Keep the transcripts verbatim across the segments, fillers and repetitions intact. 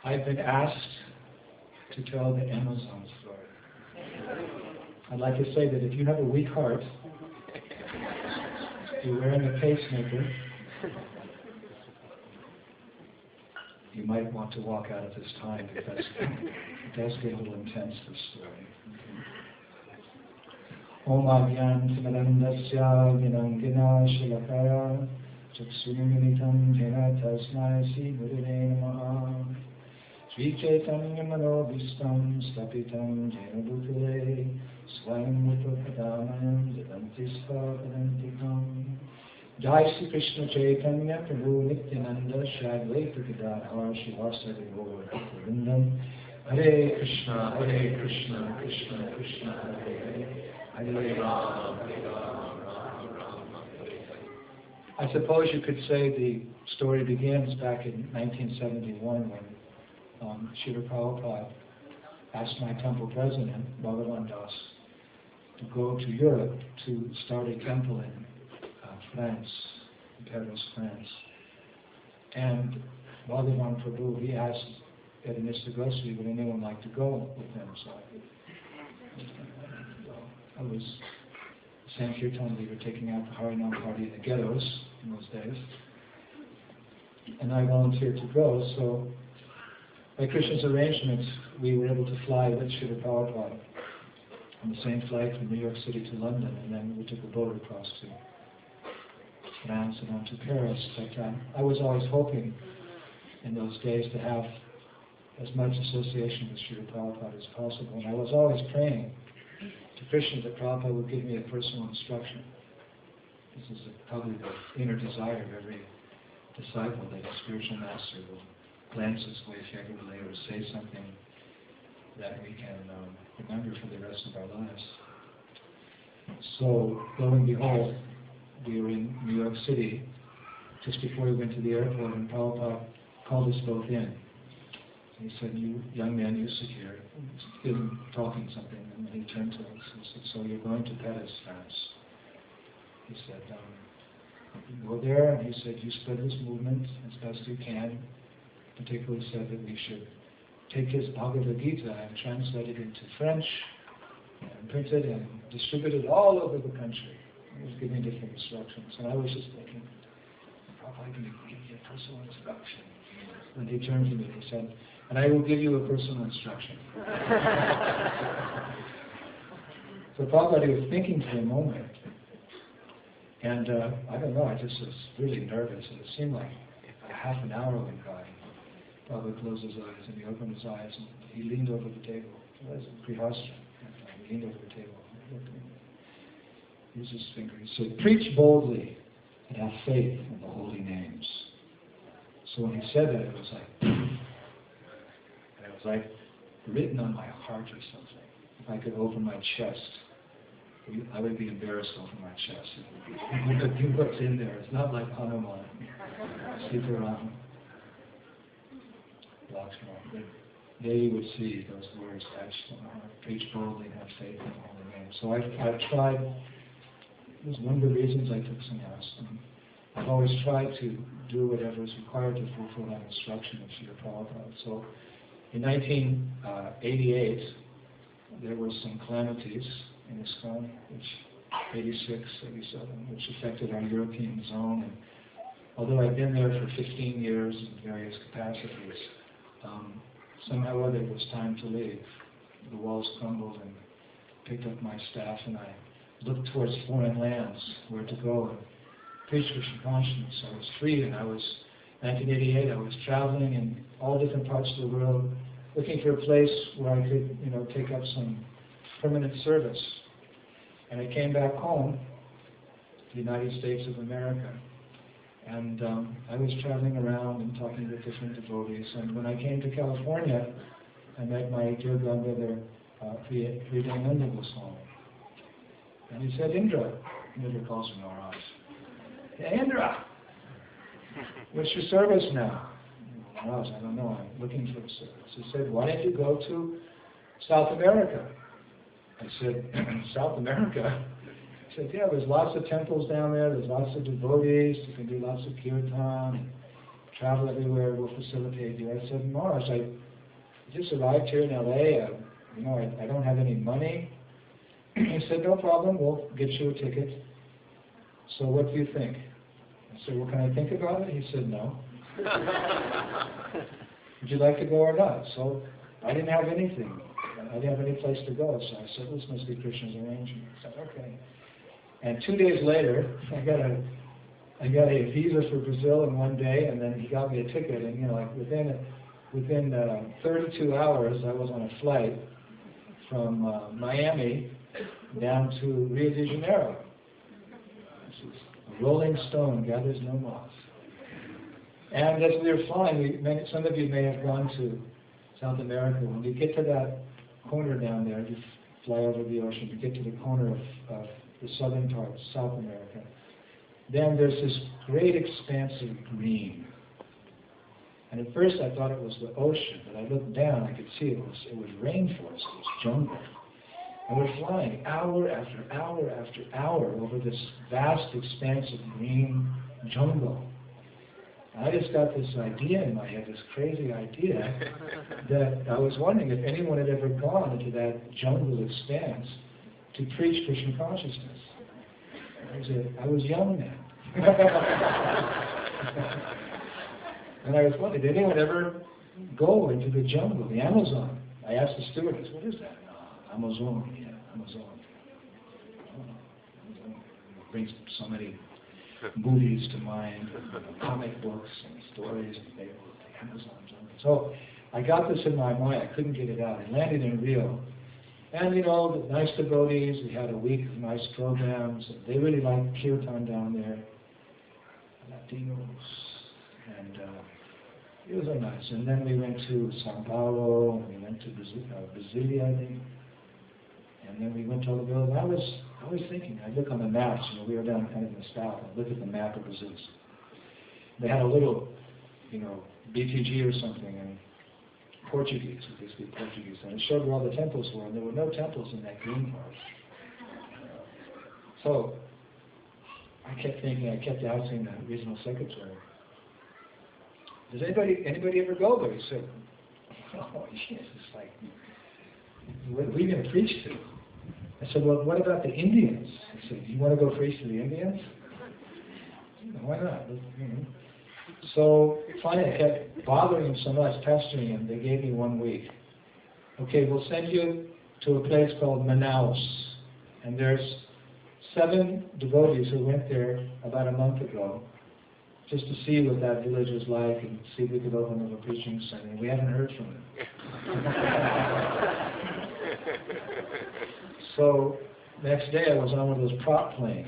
I've been asked to tell the Amazon story. I'd like to say that if you have a weak heart, you're wearing a pacemaker, you might want to walk out at this time because it does get a little intense, this story. Om Agyan Timarandasya Vinangina Shilakaya Chaksunimilitam Jena Tasmai Sri Gurave Namaha Sri Chaitanya Manobhistam Stapitam Jena Bhutale Swayam Upapadanayam Jadanti Svapadantikam Jai Sri Krishna Chaitanya Prabhu Nityananda Shri Advaita Gadadhar Shivasari Gaur Bhaktavindam Hare Krishna Hare Krishna Krishna Krishna Hare Hare Hare Ram Hare Ram Ram Ram Hare Hare. I suppose you could say the story begins back in nineteen seventy-one when um, Srila Prabhupada asked my temple president, Bhagavan Das, to go to Europe to start a temple in France, in Paris, France. And Bhagavan Prabhu, he asked Eddie Mister Goswami, would anyone like to go with him? So I, I was Sankirtan, we were taking out the Harinam party in the ghettos in those days. And I volunteered to go, so by Krishna's arrangements, we were able to fly with Srila Prabhupada on the same flight from New York City to London, and then we took a boat across to France and on to Paris. But um, I was always hoping in those days to have as much association with Srila Prabhupada as possible. And I was always praying to Krishna that Prabhupada would give me a personal instruction. This is a, probably the inner desire of every disciple, that a spiritual master will glance his way favorably or say something that we can um, remember for the rest of our lives. So, lo and behold, we were in New York City just before we went to the airport, and Prabhupada called us both in. He said, "You young men, you sit here." He was talking something, and he turned to us and said, "So you're going to Paris, France?" He said, um, "You go there," and he said, "You spread this movement as best you can." Particularly said that we should take his Bhagavad Gita and translate it into French, and print it and distribute it all over the country. He was giving different instructions, and I was just thinking, Prabhupada, can you give me a personal instruction? And he turned to me and he said, "And I will give you a personal instruction." So Prabhupada was thinking for a moment, and uh, I don't know, I just was really nervous, and it seemed like a half an hour went by. Prabhupada closed his eyes, and he opened his eyes, and he leaned over the table. It was a Grihastha. He leaned over the table. He looked at me. He used his finger. He said, "Preach boldly and have faith in the holy names." So when he said that, it was like, and it was like written on my heart or something. If I could open my chest, I would be embarrassed to open my chest. You could do what's in there. It's not like Hanuman, Sitaram, Lakshmana. There you would see those words etched on my heart. Preach boldly and have faith in the holy names. So I've, I've tried. It was one of the reasons I took sannyas. I've always tried to do whatever is required to fulfill that instruction of Srila Prabhupada. So in nineteen eighty-eight, there were some calamities in ISKCON, which eighty-six, eighty-seven, which affected our European zone. And although I've been there for fifteen years in various capacities, um, somehow or other it was time to leave. The walls crumbled and picked up my staff, and I looked towards foreign lands, where to go and preach Krishna consciousness. I was free, and I was, nineteen eighty-eight, I was traveling in all different parts of the world, looking for a place where I could, you know, take up some permanent service. And I came back home to the United States of America, and um, I was traveling around and talking with different devotees. And when I came to California, I met my dear grandmother, uh, Priyananda Goswami. And he said, "Indra," Indra calls me Maharaj. "Hey, Indra, what's your service now?" Maharaj, "I don't know, I'm looking for a service." He said, "Why don't you go to South America?" I said, "South America?" He said, "Yeah, there's lots of temples down there, there's lots of devotees, you can do lots of kirtan, travel everywhere, we'll facilitate you. I said, Maharaj, I just arrived here in L A, uh, you know, I, I don't have any money. He said, no problem, we'll get you a ticket. So what do you think? I said, well, can I think about it? He said, no. Would you like to go or not? So I didn't have anything. I didn't have any place to go. So I said, this must be Krishna's arrangement. I said, okay. And two days later, I got a I got a visa for Brazil in one day, and then he got me a ticket. And you know, like within within uh, thirty-two hours, I was on a flight from uh, Miami down to Rio de Janeiro. A rolling stone gathers no moss. And as we were flying, we, many, some of you may have gone to South America. When you get to that corner down there, you fly over the ocean, you get to the corner of, of the southern part of South America. Then there's this great expanse of green. And at first I thought it was the ocean, but I looked down, I could see it was, it was rainforest, it was jungle. And we're flying hour after hour after hour over this vast expanse of green jungle. And I just got this idea in my head, this crazy idea, that I was wondering if anyone had ever gone into that jungle expanse to preach Krishna consciousness. I was, a, I was young then. And I was wondering, did anyone ever go into the jungle, the Amazon? I asked the stewardess, what is that? Uh, Amazon, yeah, Amazon. Oh, Amazon. It brings so many movies to mind, comic books and stories, and they were the Amazon jungle. So I got this in my mind, I couldn't get it out. I landed in Rio. And, you know, the nice devotees, we had a week of nice programs. They really liked kirtan down there, Latinos, and uh, it was so nice. And then we went to Sao Paulo, and we went to Brazil, uh, Brasilia, I think. And then we went to all the villages. I was, I was thinking, I look on the maps, you know, we were down kind of in the south, I look at the map of Brazil. They had a little, you know, B T G or something, and Portuguese, they speak Portuguese, and it showed where all the temples were, and there were no temples in that green part. So, I kept thinking, I kept asking the regional secretary, does anybody anybody ever go there? He said, oh, yes, it's like, what are we going to preach to? I said, well, what about the Indians? He said, you want to go preach to the Indians? Why not? You know. So finally I kept bothering him so much, pestering him, they gave me one week. Okay, we'll send you to a place called Manaus. And there's seven devotees who went there about a month ago just to see what that village was like and see if we could open up a preaching center. We haven't heard from them. So next day I was on one of those prop planes.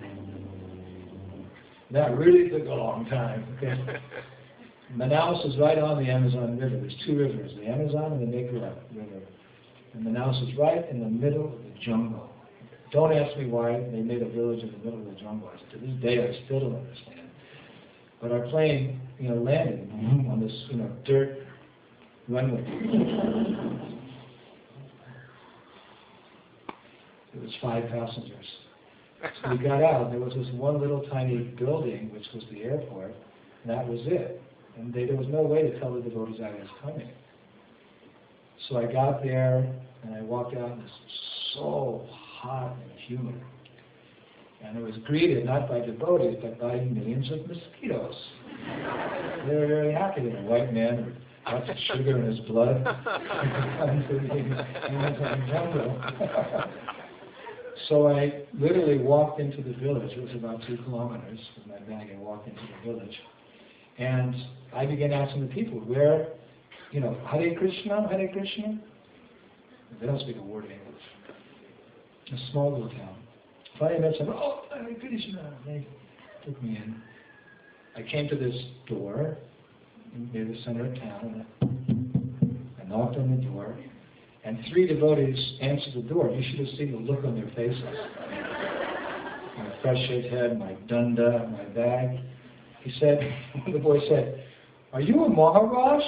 That really took a long time. Okay? Manaus is right on the Amazon River. There's two rivers, the Amazon and the Negro River. And Manaus is right in the middle of the jungle. Don't ask me why they made a village in the middle of the jungle. To this day, I still don't understand. But our plane, you know, landed on this, you know, dirt runway. It was five passengers. So we got out, there was this one little tiny building, which was the airport, and that was it. And they, there was no way to tell the devotees I was coming. So I got there, and I walked out, and it was so hot and humid. And it was greeted not by devotees, but by millions of mosquitoes. They were very happy that a white man with lots of sugar in his blood comes to the Amazon jungle. So I literally walked into the village. It was about two kilometers with my bag. I walked into the village. And I began asking the people, where, you know, Hare Krishna, Hare Krishna? They don't speak a word of English. A small little town. Finally I met someone, oh, Hare Krishna. They took me in. I came to this door near the center of town. I knocked on the door. And three devotees answered the door. You should have seen the look on their faces. My fresh shaved head, my dunda, my bag. He said, the boy said, are you a Maharaj?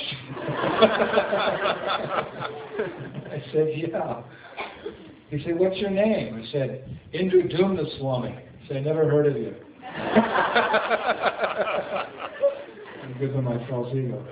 I said, yeah. He said, what's your name? I said, Indradumna Swami. He said, I never heard of you. good with my false ego.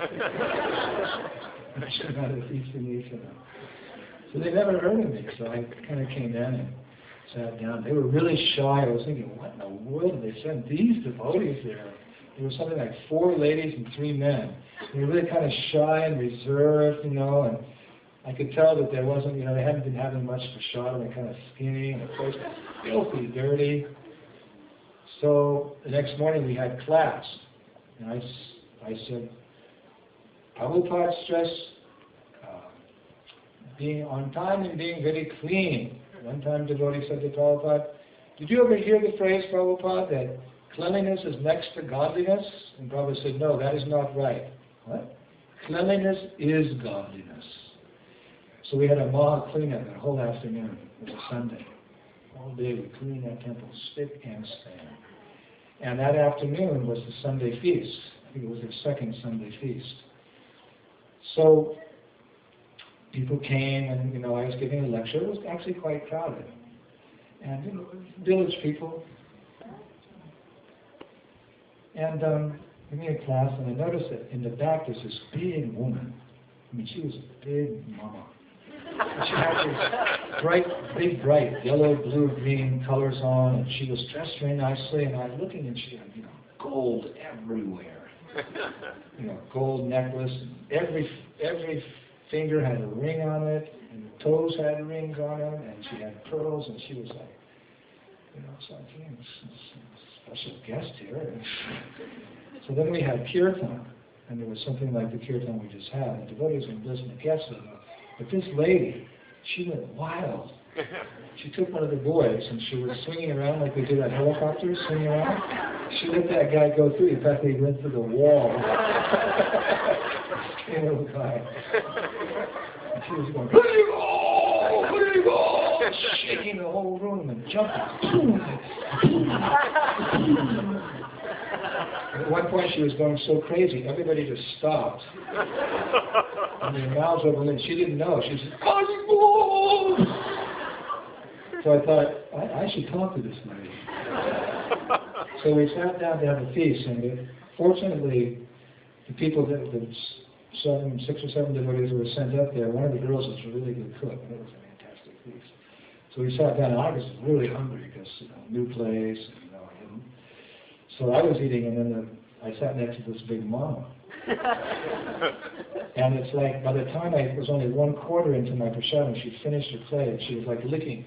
I should not have teached me for them. So they never heard of me, so I kind of came in and sat down. They were really shy. I was thinking, what in the world did they send these devotees there? There was something like four ladies and three men. They were really kind of shy and reserved, you know, and I could tell that there wasn't, you know, they hadn't been having much prashad, they're kind of skinny, and the place was filthy dirty. So the next morning we had class, and I, I said, Prabhupada stressed uh, being on time and being very clean. One time devotee said to Prabhupada, did you ever hear the phrase, Prabhupada, that cleanliness is next to godliness? And Prabhupada said, no, that is not right. What? Cleanliness is godliness. So we had a Maha cleanup that whole afternoon. It was a Sunday. All day we cleaned that temple, spick and span. And that afternoon was the Sunday feast. I think it was their second Sunday feast. So people came, and you know, I was giving a lecture. It was actually quite crowded, and you know, village people. And um, we made a class, and I noticed that in the back there's this big woman. I mean, she was a big mama. She had these bright, big, bright yellow, blue, green colors on, and she was dressed very nicely. And I was looking, and she had, you know, gold everywhere. You know, gold necklace. Every every finger had a ring on it, and the toes had rings on them, and she had pearls, and she was like, you know, so I think this is a special guest here. And so then we had kirtan, and there was something like the kirtan we just had, and devotees were listening to guests. But this lady, she went wild. She took one of the boys, and she was swinging around like we do at helicopters, swinging around. She let that guy go through. In fact, he went through the wall. Skinny little guy. And she was going, where do you go? Where do you go? Shaking the whole room and jumping. At one point, she was going so crazy, everybody just stopped. And their mouths open, and she didn't know. She said, Cosmo! So I thought, I, I should talk to this lady. So we sat down to have a feast, and it, fortunately, the people that, the seven, six or seven devotees who were sent up there, one of the girls was a really good cook, and it was a fantastic feast. So we sat down, and I was really hungry because, you know, new place, and, you know, I didn't. So I was eating, and then the, I sat next to this big mama. And it's like, by the time I was only one quarter into my prashadam, she finished her plate, she was like licking.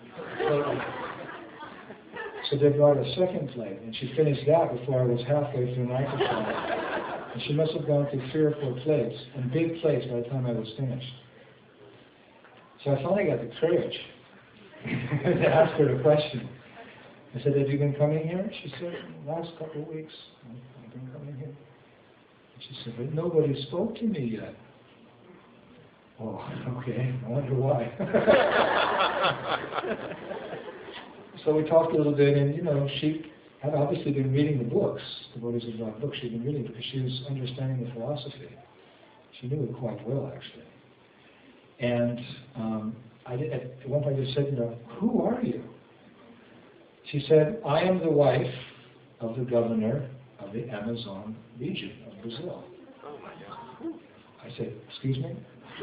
So they brought a second plate, and she finished that before I was halfway through my prashadam. And she must have gone through three or four plates, and big plates by the time I was finished. So I finally got the courage to ask her a question. I said, have you been coming here? She said, the last couple of weeks, I've been coming here. She said, but nobody spoke to me yet. Oh, okay, I wonder why. So we talked a little bit, and you know, she had obviously been reading the books, the Devotees of God books she'd been reading because she was understanding the philosophy. She knew it quite well, actually. And um, I did, at one point I just said, you know, who are you? She said, I am the wife of the governor of the Amazon region of Brazil. Oh my God. I said, excuse me?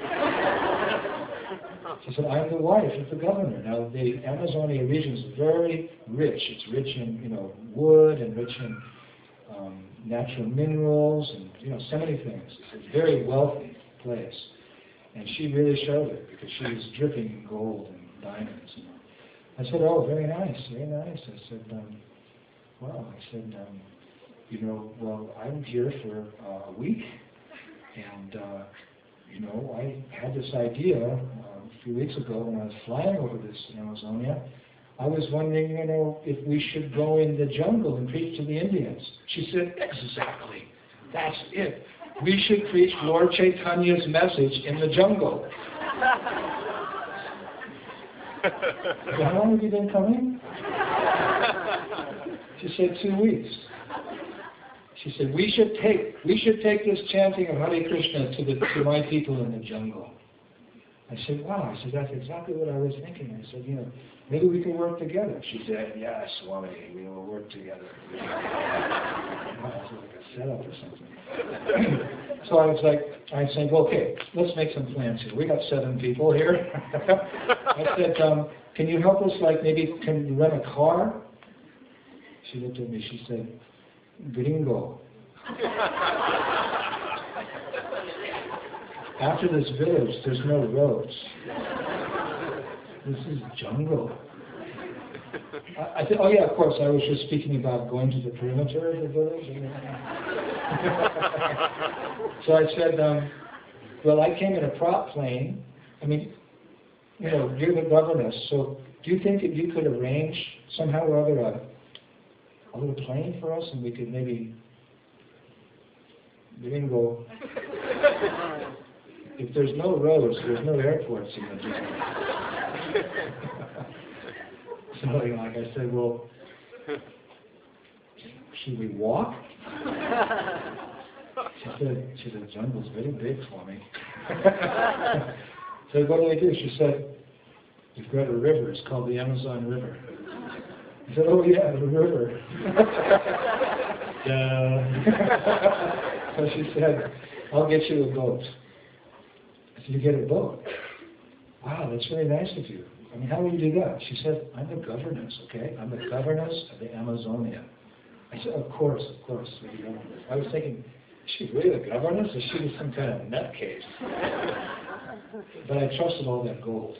She said, I'm the wife of the governor. Now, the Amazonia region is very rich. It's rich in, you know, wood and rich in um, natural minerals and, you know, so many things. It's a very wealthy place. And she really showed it because she was dripping in gold and diamonds. You know. I said, oh, very nice, very nice. I said, um, well, I said, um, you know, well, I'm here for uh, a week, and, uh, you know, I had this idea uh, a few weeks ago when I was flying over this Amazonia. I was wondering, you know, if we should go in the jungle and preach to the Indians. She said, exactly, that's it. We should preach Lord Chaitanya's message in the jungle. So how long have you been coming? She said, two weeks. She said, we should take we should take this chanting of Hare Krishna to the to my people in the jungle. I said, wow. I said, that's exactly what I was thinking. I said, you know, maybe we can work together. She said, yeah, Swami, we will work together. Wow, it was like a setup or something. So I was like, I said, well, okay, let's make some plans here. We got seven people here. I said, um, can you help us, like, maybe, can you rent a car? She looked at me, she said, gringo. After this village, there's no roads. This is jungle. I, I said, oh yeah, of course, I was just speaking about going to the perimeter of the village. So I said, um, well, I came in a prop plane. I mean, you know, you're the governess, so do you think that you could arrange somehow or other a, a little plane for us and we could maybe, we didn't go. If there's no roads, there's no airports in the jungle. So, you know, like I said, well, should we walk? She said, she said, the jungle's very big for me. So what do we do? She said, we've got a river, it's called the Amazon River. I said, oh yeah, the river. uh, so she said, I'll get you a boat. I said, you get a boat? Wow, that's very nice of you. I mean, how will you do that? She said, I'm the governess, okay? I'm the governess of the Amazonia. I said, of course, of course. I was thinking, is she really the governess? Or is she just some kind of nutcase? But I trusted all that gold.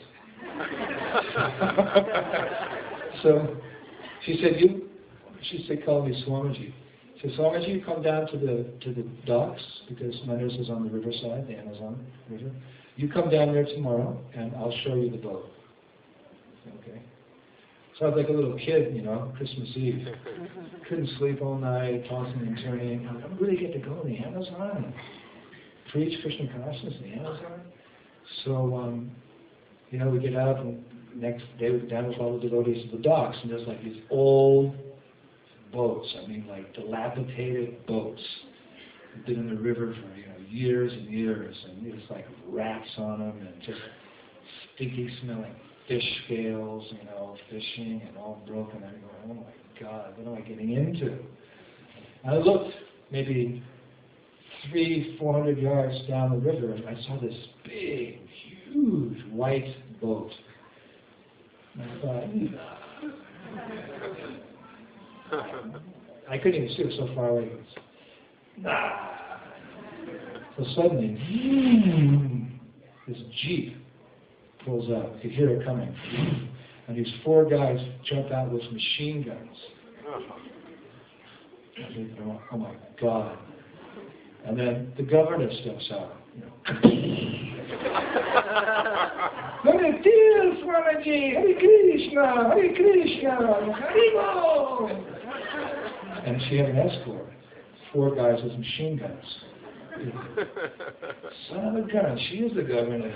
So she said, you, she said, call me Swamiji. She said, Swamiji, you come down to the to the docks, because my nurse is on the riverside, the Amazon River. You come down there tomorrow, and I'll show you the boat. Okay. So I was like a little kid, you know, Christmas Eve. Couldn't sleep all night, tossing and turning. I really get to go in the Amazon and preach Krishna consciousness in the Amazon. So, um, you know, we get out, and next day we go down with all the devotees to the docks, and there's like these old boats. I mean, like dilapidated boats. They've been in the river for, you know, years and years, and there's like rats on them, and just stinky smelling fish scales, you know, fishing, and all broken. I'm going, oh my God, what am I getting into? I looked maybe three, four hundred yards down the river, and I saw this big, huge white boat. And I thought, nah. I couldn't even see it so far away. It was, nah. So suddenly, this Jeep pulls up. You could hear it coming. And these four guys jump out with machine guns. I think, oh, oh my God. And then the governor steps out. You know. Hare Krishna, Swamiji, Hare Krishna, Hare Krishna, Hare. And she had an escort. Four guys with machine guns. Son of a gun, she is the governess.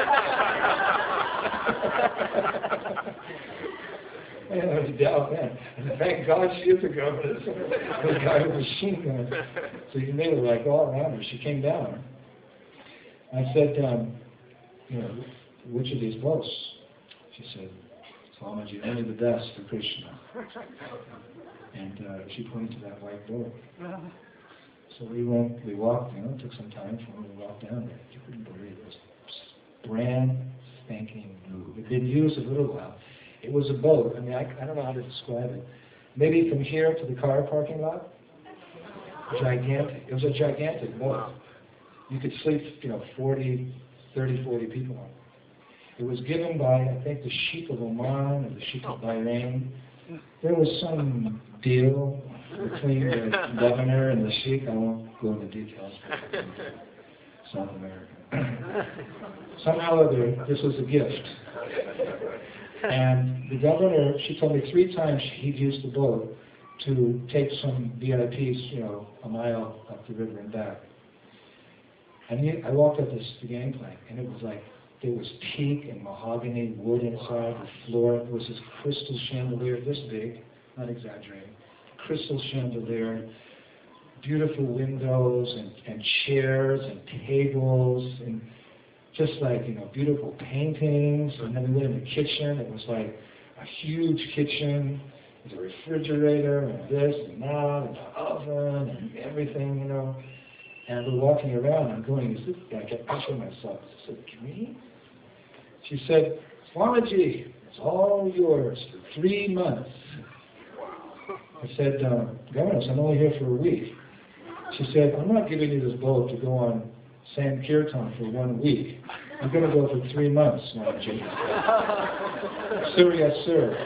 Man, I was doubt that. And thank God she is the governess. The guy with the machine gun. So he made her like all around her. She came down. I said, um, you know, which of these boats? She said, Swamiji, only the best for Krishna. And uh, she pointed to that white boat. So we went, we walked, you know, it took some time for me to walk down there. You couldn't believe it. It was brand spanking new. It had been used a little while. It was a boat. I mean, I, I don't know how to describe it. Maybe from here to the car parking lot. Gigantic. It was a gigantic boat. You could sleep, you know, forty, thirty, forty people on it. It was given by, I think, the Sheikh of Oman or the Sheikh of Bahrain. There was some deal between the governor and the Sheikh. I won't go into details. South America. Somehow or other, this was a gift. And the governor, she told me three times he'd used the boat to take some V I Ps, you know, a mile up the river and back. And he, I walked up this the gangplank, and it was like, there was teak and mahogany wood inside the floor. There was this crystal chandelier, this big, not exaggerating, crystal chandelier, beautiful windows and, and chairs and tables, and just like, you know, beautiful paintings. And then we went in the kitchen. It was like a huge kitchen with a refrigerator and this and that and an oven and everything, you know. And we're walking around. I'm going, is this, I kept pushing myself. Is this a dream? She said, Swamiji, it's all yours for three months. I said, um, Governess, I'm only here for a week. She said, I'm not giving you this boat to go on Sankirtan for one week. I'm going to go for three months, Swamiji. Sir, yes, sir.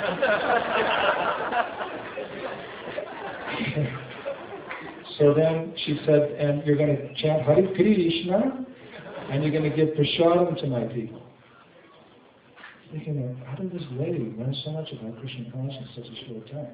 So then she said, and you're going to chant Hare Krishna, and you're going to give prasadam to my people. Thinking, how did this lady learn so much about Krishna consciousness in such a short time?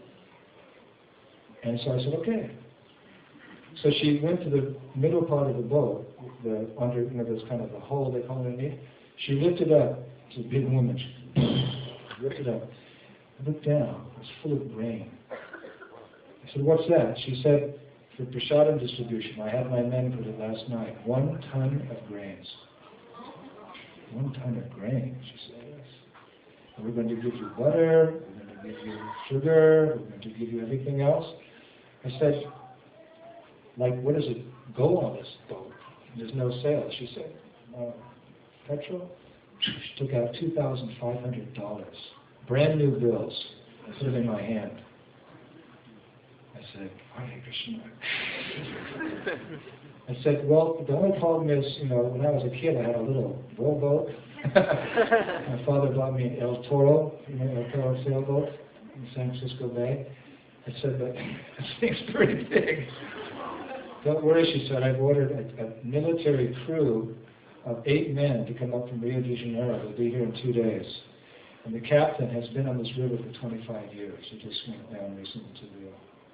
And so I said, okay. So she went to the middle part of the boat, the under, you know, there's kind of a hole they call it underneath. She lifted up, it's a big woman, she lifted up, I looked down, it was full of grain. I said, what's that? She said, for prasadam distribution, I had my men put it last night, one ton of grains. One ton of grain, she said, yes. And we're going to give you butter, we're going to give you sugar, we're going to give you everything else. I said, like, where does it go on this boat? There's no sail. She said, uh, petrol? She took out two thousand five hundred dollars, brand new bills. I put it in my hand. I said, Hare Krishna. I said, well, the only problem is, you know, when I was a kid, I had a little rowboat. My father bought me an El Toro, you know, El Toro sailboat in San Francisco Bay. I said, but this thing's pretty big. Don't worry, she said, I've ordered a, a military crew of eight men to come up from Rio de Janeiro. They'll be here in two days. And the captain has been on this river for twenty-five years. He just went down recently to Rio.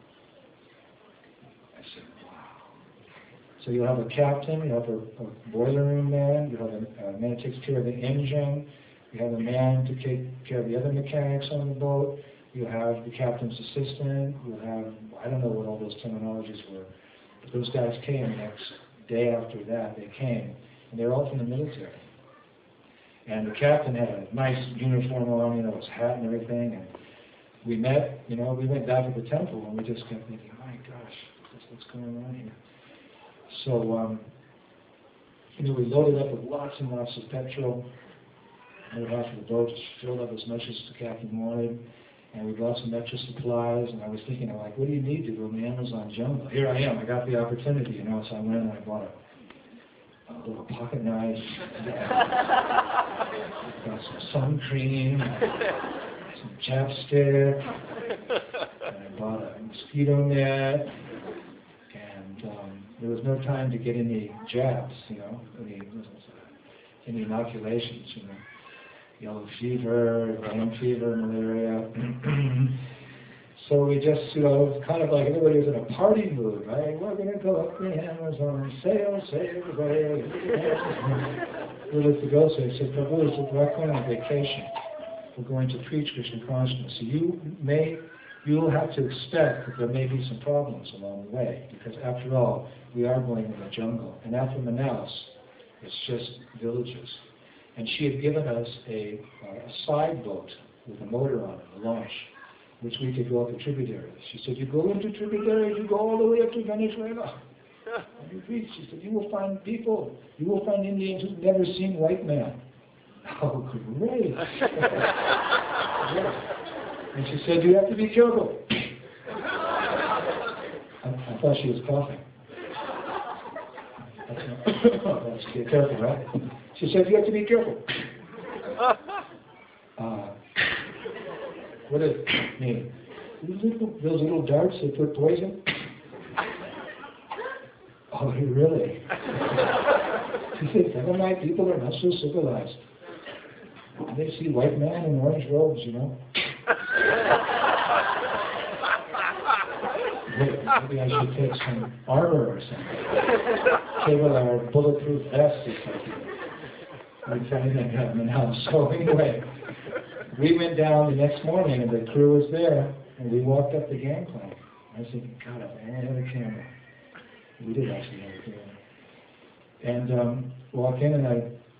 I said, wow. So you'll have a captain, you have a, a boiler room man, you have a, a man who takes care of the engine, you have a man to take care of the other mechanics on the boat, you have the captain's assistant, you have, I don't know what all those terminologies were, but those guys came the next day after that, they came, and they're all from the military. And the captain had a nice uniform on, you know, his hat and everything, and we met, you know, we went back to the temple, and we just kept thinking, my gosh, what's going on here? So, um, you know, we loaded up with lots and lots of petrol, and half of the boat just filled up as much as the captain wanted, and we bought some extra supplies, and I was thinking, I'm like, what do you need to go in the Amazon jungle? Here I am, I got the opportunity, you know, so I went and I bought a, a little pocket knife, got some sun cream, some chapstick, and I bought a mosquito net, and um, there was no time to get any jabs, you know, any, any inoculations, you know. Yellow fever, brain fever, malaria. So we just, you know, it was kind of like everybody was in a party mood, right? We're going to go up the Amazon, sail, sail away. We let the go say, I said, Prabhu, we're going on vacation. We're going to preach Krishna consciousness. So you may, you will have to expect that there may be some problems along the way, because after all, we are going in the jungle. And after Manaus, it's just villages. And she had given us a, uh, a side boat with a motor on it, a launch, which we could go up the tributaries. She said, you go into tributaries, you go all the way up to Venezuela. And you preach. She said, you will find people, you will find Indians who've never seen white man. Oh, great. Yeah. And she said, you have to be careful. I, I thought she was coughing. That's not, that's, be careful, right? She said, you have to be careful. Uh, what does it mean? Those little, those little darts that put poison? Oh, really? She said, never mind, people are not so civilized. They see white man in orange robes, you know. Maybe I should take some armor or something. Cable our bulletproof vests or something. We find that happening now. So anyway, we went down the next morning and the crew was there, and we walked up the gangplank. I was thinking, God, if I only had a camera. We did actually have a camera. And um, walk in, and I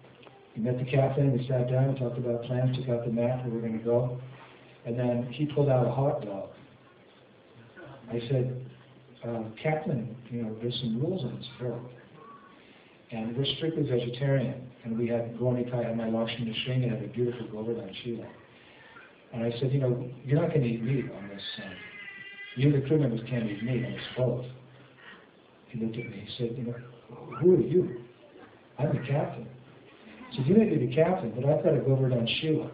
We met the captain, we sat down, we talked about plans, took out the map where we were going to go, and then he pulled out a hot dog. I said, uh, Captain, you know, there's some rules on this boat, and we're strictly vegetarian, and we had Gornikai and my Lakshmi Shringi had a beautiful Govardhan Shila. And I said, you know, you're not going to eat meat on this, uh, you, the crew members, can't eat meat on this boat. He looked at me, he said, you know, who are you? I'm the captain. He said, you may be the captain, but I've got a Govardhan Shila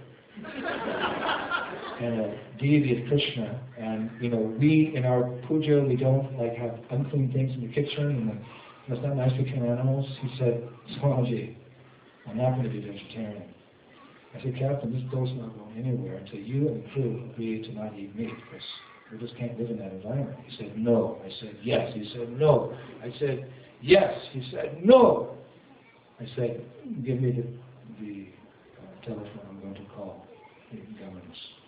and a deity of Krishna, and, you know, we, in our puja, we don't, like, have unclean things in the kitchen, and the, it's not nice to kill animals. He said, Swamiji, I'm not going to be vegetarian. I said, Captain, this boat's not going anywhere until you and the crew agree to not eat meat, because we just can't live in that environment. He said, no. I said, yes. He said, no. I said, yes. He said, no. I said, give me the, the uh, telephone I'm going to call the governors.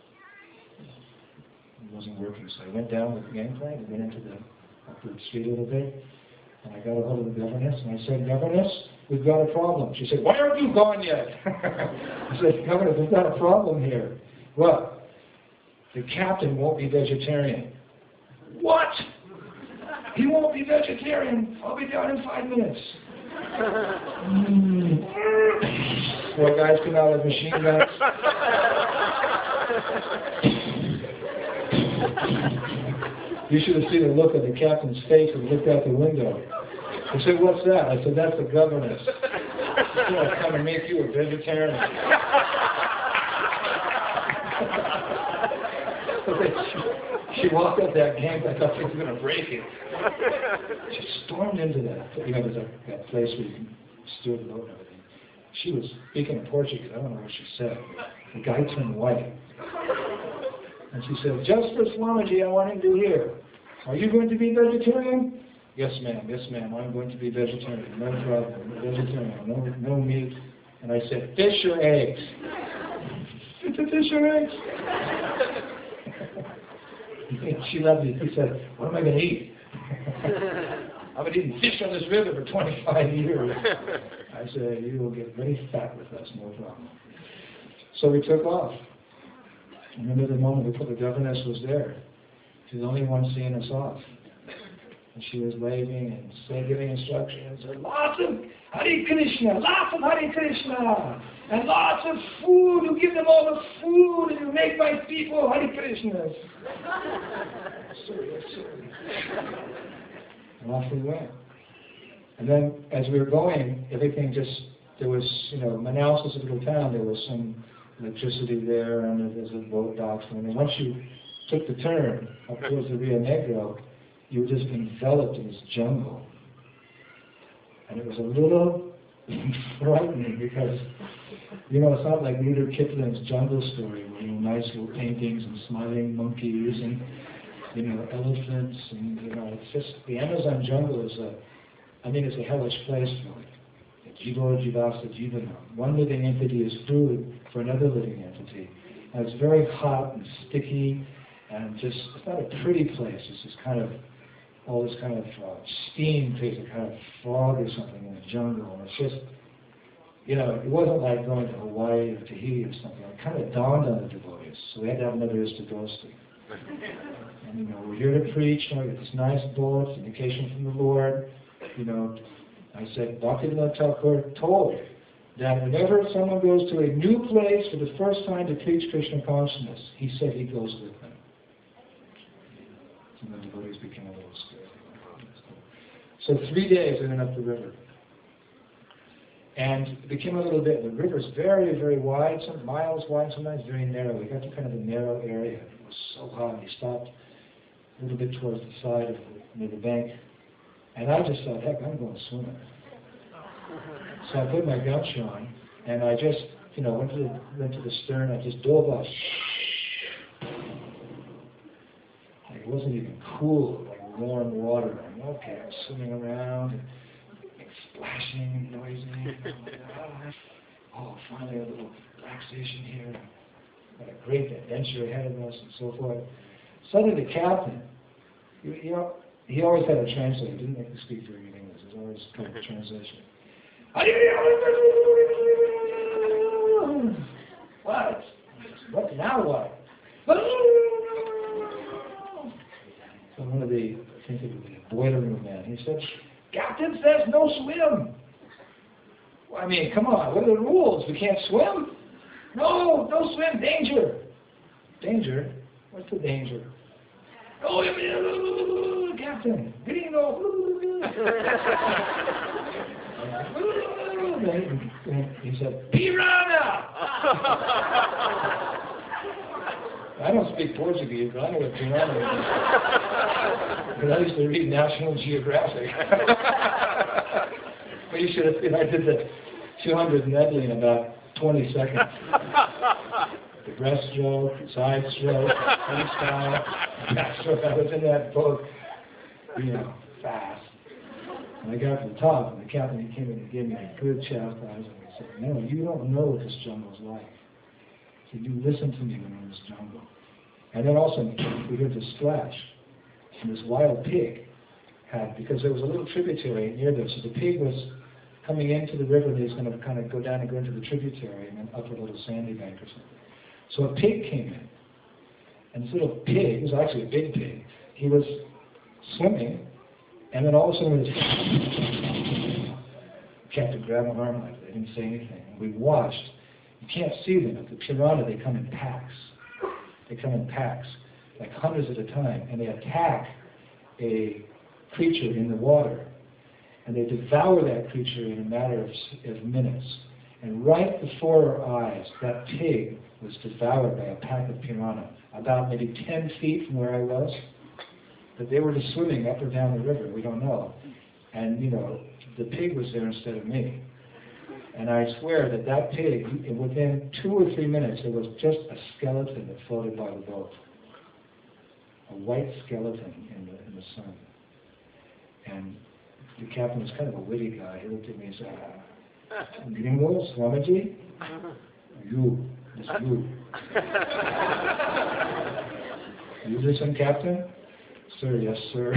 It wasn't working, so I went down with the gangplank and went into the upper street a little bit, and I got a hold of the governess, and I said, Governess, we've got a problem. She said, why aren't you gone yet? I said, Governor, we've got a problem here. What? The captain won't be vegetarian. What? He won't be vegetarian. I'll be down in five minutes. mm. Four guys come out with machine guns. You should have seen the look on the captain's face when he looked out the window. He said, what's that? I said, that's the governess. She's going to come and make you a vegetarian. she, she walked up that gang, I thought she was going to break it. She stormed into that. You know, there's a, that place where you can steer the boat and everything. She was speaking in Portuguese. I don't know what she said. The guy turned white. And she said, just for Swamiji, I want him to hear. Are you going to be vegetarian? Yes, ma'am. Yes, ma'am. I'm going to be vegetarian. No problem. Vegetarian. No, no meat. And I said, fish or eggs? Fish or eggs? She loved it. He said, what am I going to eat? I've been eating fish on this river for twenty-five years. I said, you will get very fat with us, no problem. So we took off. I remember the moment we put the governess was there. She was the only one seeing us off. And she was waving and saying, giving instructions. And lots of Hare Krishna, lots of Hare Krishna, and lots of food. You give them all the food, and you make my people Hare Krishnas. Sorry, sorry. And off we went. And then, as we were going, everything just, there was, you know, Manaus was a little town, there was some electricity there, and there's a boat docks. And then once you took the turn up towards the Rio Negro, you were just enveloped in this jungle. And it was a little frightening because, you know, it's not like Rudyard Kipling's Jungle Story, where, you know, nice little paintings and smiling monkeys and, you know, elephants, and, you know, it's just, the Amazon jungle is a, I mean, it's a hellish place, really. Jivo Jivasa Jivana. One living entity is food for another living entity. And it's very hot and sticky, and just, it's not a pretty place. It's just kind of, all this kind of uh, steam creates a kind of fog or something in the jungle. And it's just, you know, it wasn't like going to Hawaii or Tahiti or something. It kind of dawned on the devotees. So we had to have another Istadosti. And, you know, we're here to preach. You know, we get this nice boat, indication from the Lord. You know, I said, Bhaktivinoda Thakur told that whenever someone goes to a new place for the first time to preach Krishna consciousness, he said he goes with them. And the devotees became a little scared. So three days we went up the river. And it became a little bit, the river's very, very wide, some miles wide, sometimes very narrow. We got to kind of a narrow area. It was so hot. We stopped a little bit towards the side of the, near the bank. And I just thought, heck, I'm going swimming. So I put my gumshoe on, and I just, you know, went to the, went to the stern. I just dove off. It wasn't even cool, like warm water. I'm okay. I'm swimming around, and, and splashing and noisy. And, oh, finally a little relaxation here. Got a great adventure ahead of us, and so forth. Suddenly the captain, you, you know, he always had a translator. He didn't make me speak very good English. It was always kind of a translation. he said, "Captain says no swim." Well, I mean, come on, what are the rules? We can't swim? No, no swim, danger. Danger? What's the danger? Oh, Captain, gringo. He said, piranha! I don't speak Portuguese, but I know what piranha is. Because I used to read National Geographic. But you should have seen, I did the two hundred medley in about twenty seconds. The breaststroke, side stroke, freestyle, backstroke. I was in that boat, you know, fast. And I got to the top, and the captain he came in and gave me a good chastisement. And he said, "No, you don't know what this jungle's like. He said, you listen to me when I'm in this jungle." And then also, we heard this splash, and this wild pig had, because there was a little tributary near there, so the pig was coming into the river, and he was going to kind of go down and go into the tributary, and then up a little sandy bank or something. So a pig came in, and this little pig, it was actually a big pig, he was swimming, and then all of a sudden, the captain grabbed my arm like that. They didn't say anything. And we watched. You can't see them, but the piranha, they come in packs. They come in packs, like hundreds at a time, and they attack a creature in the water. And they devour that creature in a matter of, of minutes. And right before our eyes, that pig was devoured by a pack of piranha, about maybe ten feet from where I was. But they were just swimming up or down the river, we don't know. And, you know, the pig was there instead of me. And I swear that that pig, within two or three minutes, it was just a skeleton that floated by the boat. A white skeleton in the, in the sun. And the captain was kind of a witty guy. He looked at me and said, uh, "Gringo, Swamiji? You, it's you." "You listen, Captain?" "Sir, yes,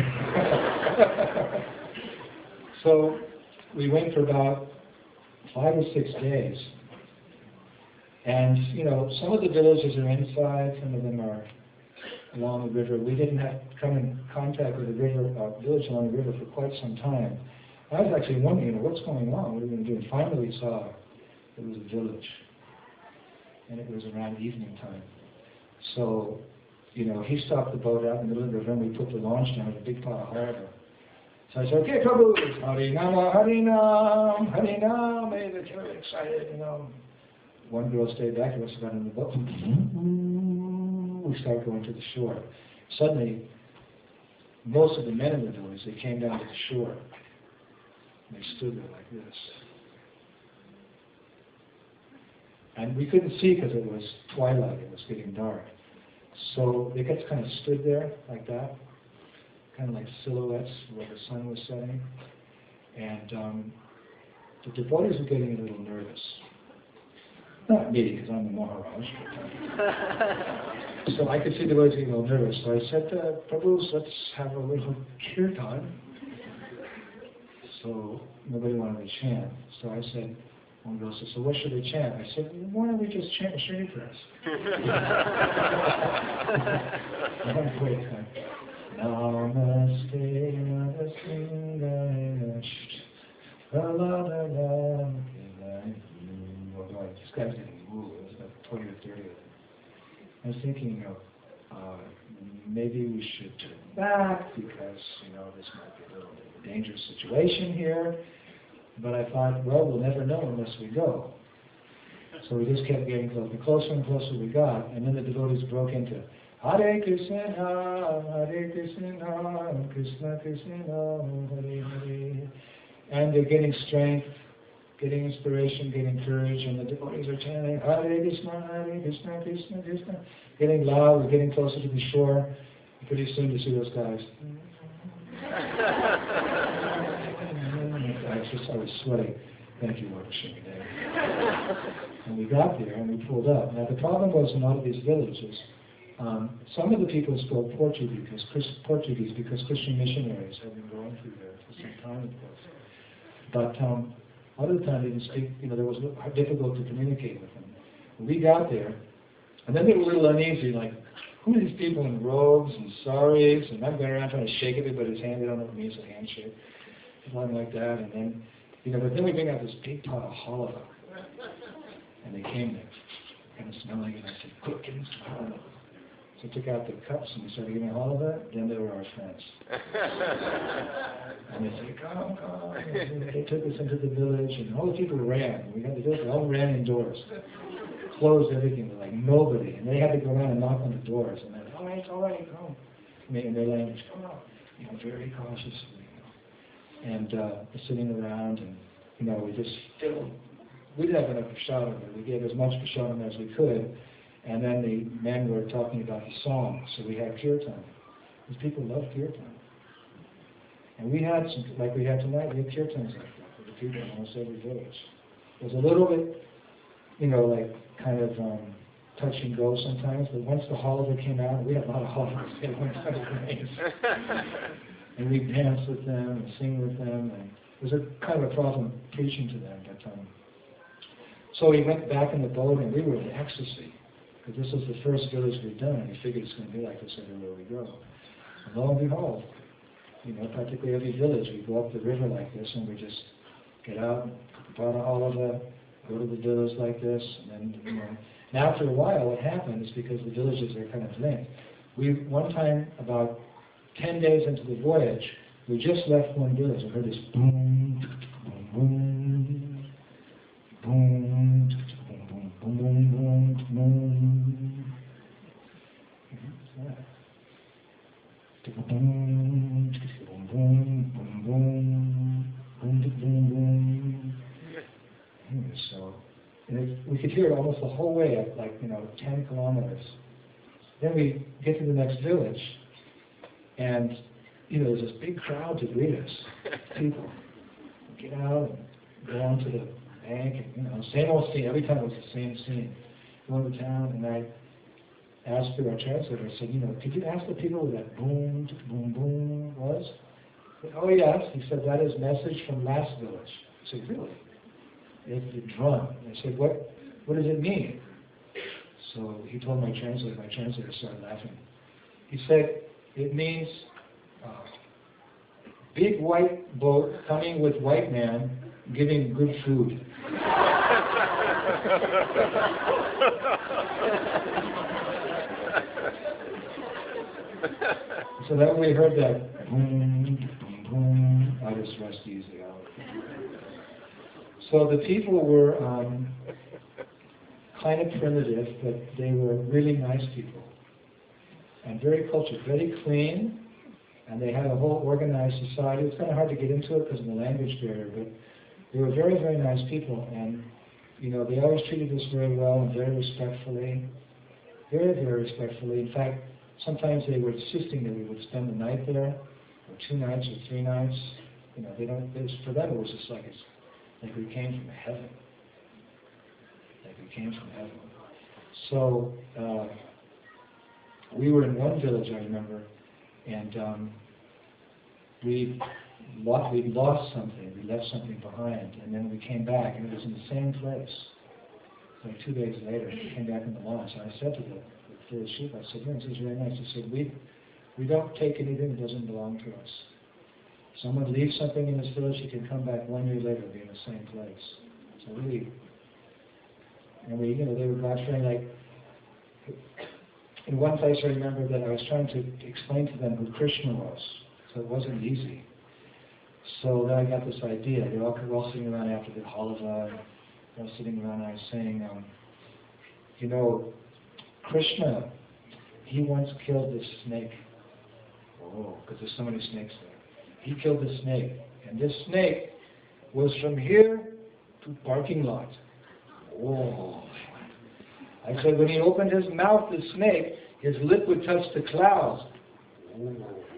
sir." So we went for about five or six days. And, you know, some of the villages are inside, some of them are along the river. We didn't have to come in contact with the river, uh, village along the river for quite some time. I was actually wondering, you know, what's going on? What are we going to do? And finally we saw it was a village. And it was around evening time. So, you know, he stopped the boat out in the middle of the river, and we put the launch down at a big pot of harbor. So I said, "Okay, Prabhu, Harinama, Harinam, Harinam." They were very excited, you know. One girl stayed back, the rest got in the boat. We started going to the shore. Suddenly, most of the men in the village, they came down to the shore. And they stood there like this. And we couldn't see because it was twilight, it was getting dark. So they just kind of stood there like that, kind of like silhouettes where the sun was setting. And um, the devotees were getting a little nervous. Not me, because I'm the Maharaj. So I could see the devotees getting a little nervous. So I said, uh, "Prabhus, let's have a little kirtan." So nobody wanted to chant. So I said, one girl said, "So what should we chant?" I said, "Why don't we just chant Shri Press?" One quick time. Namaste, Namaste, This guy's getting moved. It was about twenty or thirty of them. I was thinking, you know, uh, maybe we should turn back because, you know, this might be a little bit of a dangerous situation here. But I thought, well, we'll never know unless we go. So we just kept getting closer. The closer and closer we got, and then the devotees broke into Hare Krishna, Hare Krishna, Krishna Krishna, Hare Hare. And they're getting strength, getting inspiration, getting courage, and the devotees are chanting Hare Krishna, Hare Krishna, Krishna Krishna, getting loud. We're getting closer to the shore. And pretty soon to see those guys. I just I was sweating. Thank you, Lord, for showing me that. And we got there and we pulled up. Now the problem was in a lot of these villages, um, some of the people spoke Portuguese because, Chris, Portuguese because Christian missionaries had been going through there for some time, of course. But um, a lot of the time they didn't speak. You know, there was difficult to communicate with them. We got there, and then they were a little uneasy, like, who are these people in robes and saris? And I'm going around trying to shake everybody's hand. They don't know what it means to handshake. Something like that. And then, you know, but then we bring out this big pot of halava. And they came there, kind of smelling it. I said, quick, give me some halava. So I took out the cups and we started giving halava. Then they were our friends. And they said, come, come. And they took us into the village, and all the people ran. We had the village, they all ran indoors. Closed everything, but like nobody. And they had to go around and knock on the doors. And then, all right, it's all right, come. In their language, come on. You know, very cautiously. You know. And uh, we're sitting around, and, you know, we just filled. We didn't have enough prasadam, but we gave as much prasadam as we could. And then the men were talking about the song, so we had kirtan. Because people love kirtan. And we had some, like we had tonight, we had kirtans like that for the people in almost every village. It was a little bit, you know, like kind of um, touch and go sometimes, but once the holiday came out, we had a lot of holidays. They went kind of nice. And we danced with them and sing with them, and it was a kind of a problem preaching to them at that time. So we went back in the boat, and we were in ecstasy, because this was the first village we'd done, and we figured it's going to be like this everywhere we go. And lo and behold, you know, practically every village, we go up the river like this, and we just get out, put out all of the, go to the village like this, and then, you know. And after a while, what happened is because the villages are kind of linked. We, one time, about ten days into the voyage, we just left one village and heard this boom, boom, boom, boom, boom, boom, boom, boom, boom. What's that? Boom, boom, boom, boom, boom, boom, boom, boom. Anyway, so, and it, we could hear it almost the whole way at like, you know, ten kilometers. Then we get to the next village, and, you know, there's this big crowd to greet us. People get out and go onto the bank, and, you know, same old scene. Every time it was the same scene. Go into town, and I asked through our translator, I said, you know, could you ask the people where that boom, boom, boom was? Said, oh, yes. He said, that is message from last village. I said, really? It's the drum. I said, what, what does it mean? So he told my translator, my translator started laughing. He said, it means uh, big white boat coming with white man giving good food. So then we heard that boom, boom, boom, I just rest easy out. So the people were um, kind of primitive, but they were really nice people. And very cultured, very clean, and they had a whole organized society. It's kind of hard to get into it because of the language barrier, but they were very, very nice people, and you know, they always treated us very well and very respectfully, very, very respectfully. In fact, sometimes they were insisting that we would spend the night there, or two nights or three nights. You know, they don't. It was, for them, it was just like it's like we came from heaven, like we came from heaven. So. Uh, We were in one village, I remember, and um, we lost, we lost something. We left something behind, and then we came back, and it was in the same place. Like two days later, we came back in the launch, and I said to the, the village chief, I said, yeah, this is very nice. He said, we, we don't take anything that doesn't belong to us. Someone leaves something in this village, he can come back one year later and be in the same place. So we, and we, you know, they were God-fearing, like, in one place I remember that I was trying to explain to them who Krishna was, so it wasn't easy. So then I got this idea. They all were all sitting around after the halava, and I was sitting around and I was saying, um, you know, Krishna, he once killed this snake. Oh, because there's so many snakes there. He killed this snake, and this snake was from here to parking lot. Oh. I said, when he opened his mouth, the snake, his lip would touch the clouds. Oh.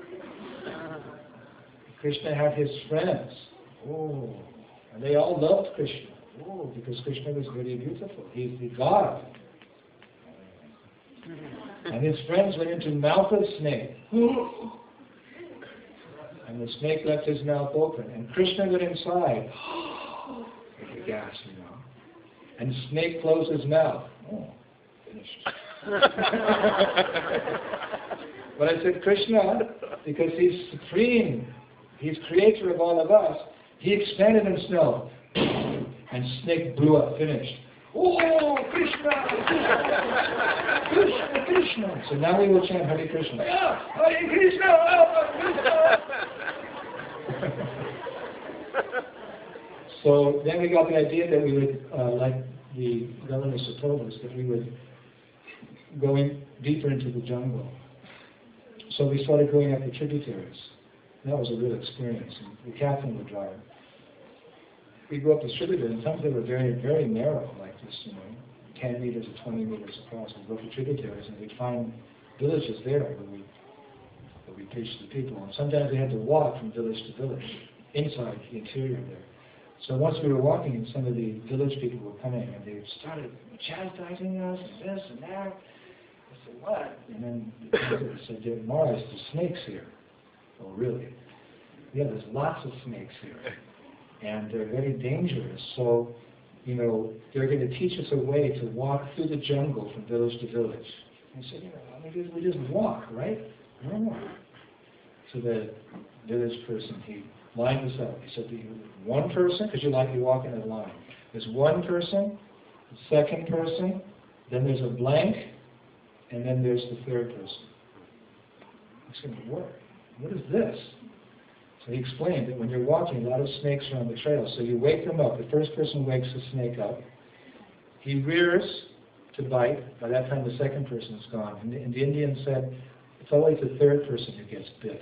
Krishna had his friends. Oh. And they all loved Krishna. Oh, because Krishna was very beautiful. He's the God. And his friends went into the mouth of the snake. And the snake left his mouth open. And Krishna went inside. Like a gas, you know. And the snake closed his mouth. Oh, finished. But I said, Krishna, because he's supreme, he's creator of all of us, he expanded himself, and snake blew up, finished. Oh, Krishna, Krishna, Krishna, Krishna. So now we will chant Hare Krishna. Yeah, Hare Krishna, Hare Krishna. So then we got the idea that we would, uh, like the governors had told us, that we would go in deeper into the jungle. So we started going up the tributaries. That was a real experience. And the captain would drive. We'd go up the tributaries, and sometimes they were very, very narrow, like this, you know, ten meters or twenty meters across. We'd go up the tributaries, and we'd find villages there where we, where we preached to the people. And sometimes we had to walk from village to village, inside the interior there. So once we were walking, and some of the village people were coming, and they started chastising us, and this and that. I said, what? And then they said, "Dear Maharaj, there's snakes here." Oh, really? Yeah, there's lots of snakes here. And they're very dangerous. So, you know, they're going to teach us a way to walk through the jungle from village to village. I said, you know, I mean, we just walk, right? No. So the village person, he lined us up. He said, one person, because you like to walk in a line. There's one person, the second person, then there's a blank, and then there's the third person. I said, what? What is this? So he explained that when you're walking, a lot of snakes are on the trail. So you wake them up. The first person wakes the snake up. He rears to bite. By that time, the second person is gone. And the, and the Indian said, it's always the third person who gets bit.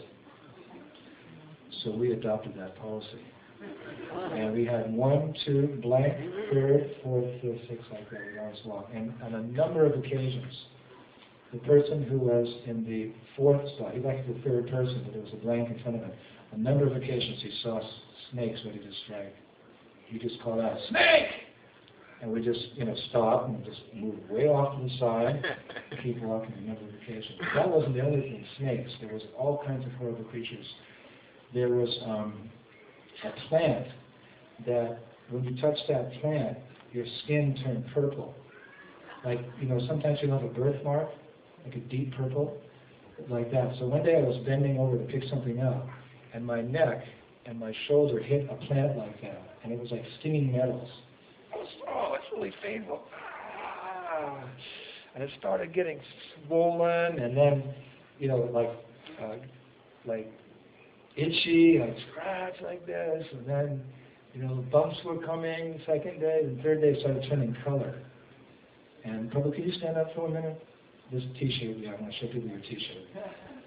So we adopted that policy. And we had one, two, blank, third, fourth, fifth, sixth, like that. We always walk. And on a number of occasions, the person who was in the fourth spot, he liked the third person, but there was a blank in front of him. A number of occasions he saw snakes ready to strike. He just called out, "Snake!" And we just, you know, stop and just move way off to the side and keep walking a number of occasions. But that wasn't the only thing, snakes. There was all kinds of horrible creatures. There was um, a plant that, when you touch that plant, your skin turned purple. Like, you know, sometimes you have a birthmark, like a deep purple, like that. So one day I was bending over to pick something up, and my neck and my shoulder hit a plant like that, and it was like stinging nettles. I was, oh, it's really painful. Ah. And it started getting swollen, and then, you know, like, uh, like itchy, I'd scratch like this, and then, you know, the bumps were coming. Second day, the third day, it started turning color. And Prabhu, can you stand up for a minute? This T-shirt, yeah, I want to show people your T-shirt.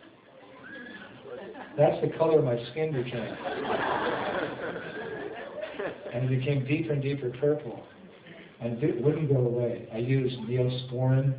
That's the color my skin became. And it became deeper and deeper purple. And it wouldn't go away. I used Neosporin.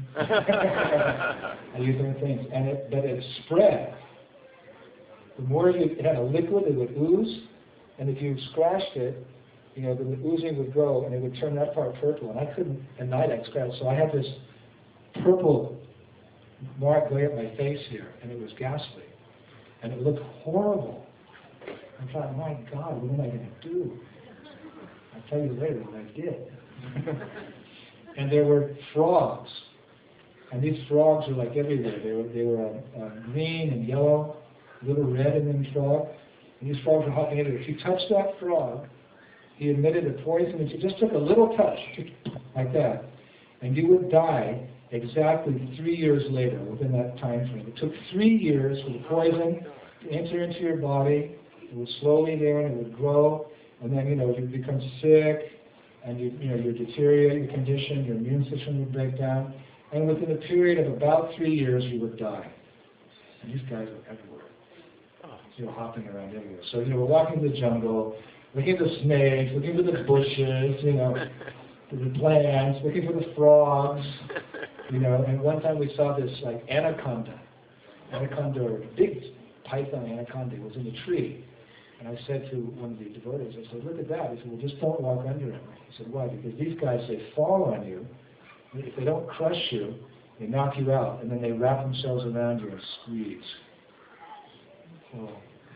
I used other things. And it, but it spread. The more you, it had a liquid, it would ooze. And if you scratched it, you know, the oozing would go and it would turn that part purple. And I couldn't, at night I'd scratch. So I had this purple mark going up my face here. And it was ghastly. And it looked horrible. I thought, my God, what am I going to do? I'll tell you later what I did. And there were frogs. And these frogs were like everywhere. They were, they were uh, uh, green and yellow, a little red in them frog. And these frogs were hopping everywhere. If you touched that frog, he emitted a poison. If you just took a little touch, like that, and you would die exactly three years later, within that time frame. It took three years for the poison to enter into your body. It was slowly there, and it would grow, and then, you know, you would become sick, and you, you know, you would deteriorate your condition, your immune system would break down, and within a period of about three years, you would die. And these guys were everywhere. You know, hopping around everywhere. So, you know, we're walking in the jungle, looking at the snakes, looking for the bushes, you know, the plants, looking for the frogs, you know, and one time we saw this, like, anaconda. Anaconda, or a big python anaconda, was in a tree. And I said to one of the devotees, I said, look at that. He said, well, just don't walk under it. He said, why? Because these guys, they fall on you. If they don't crush you, they knock you out, and then they wrap themselves around you and squeeze. So,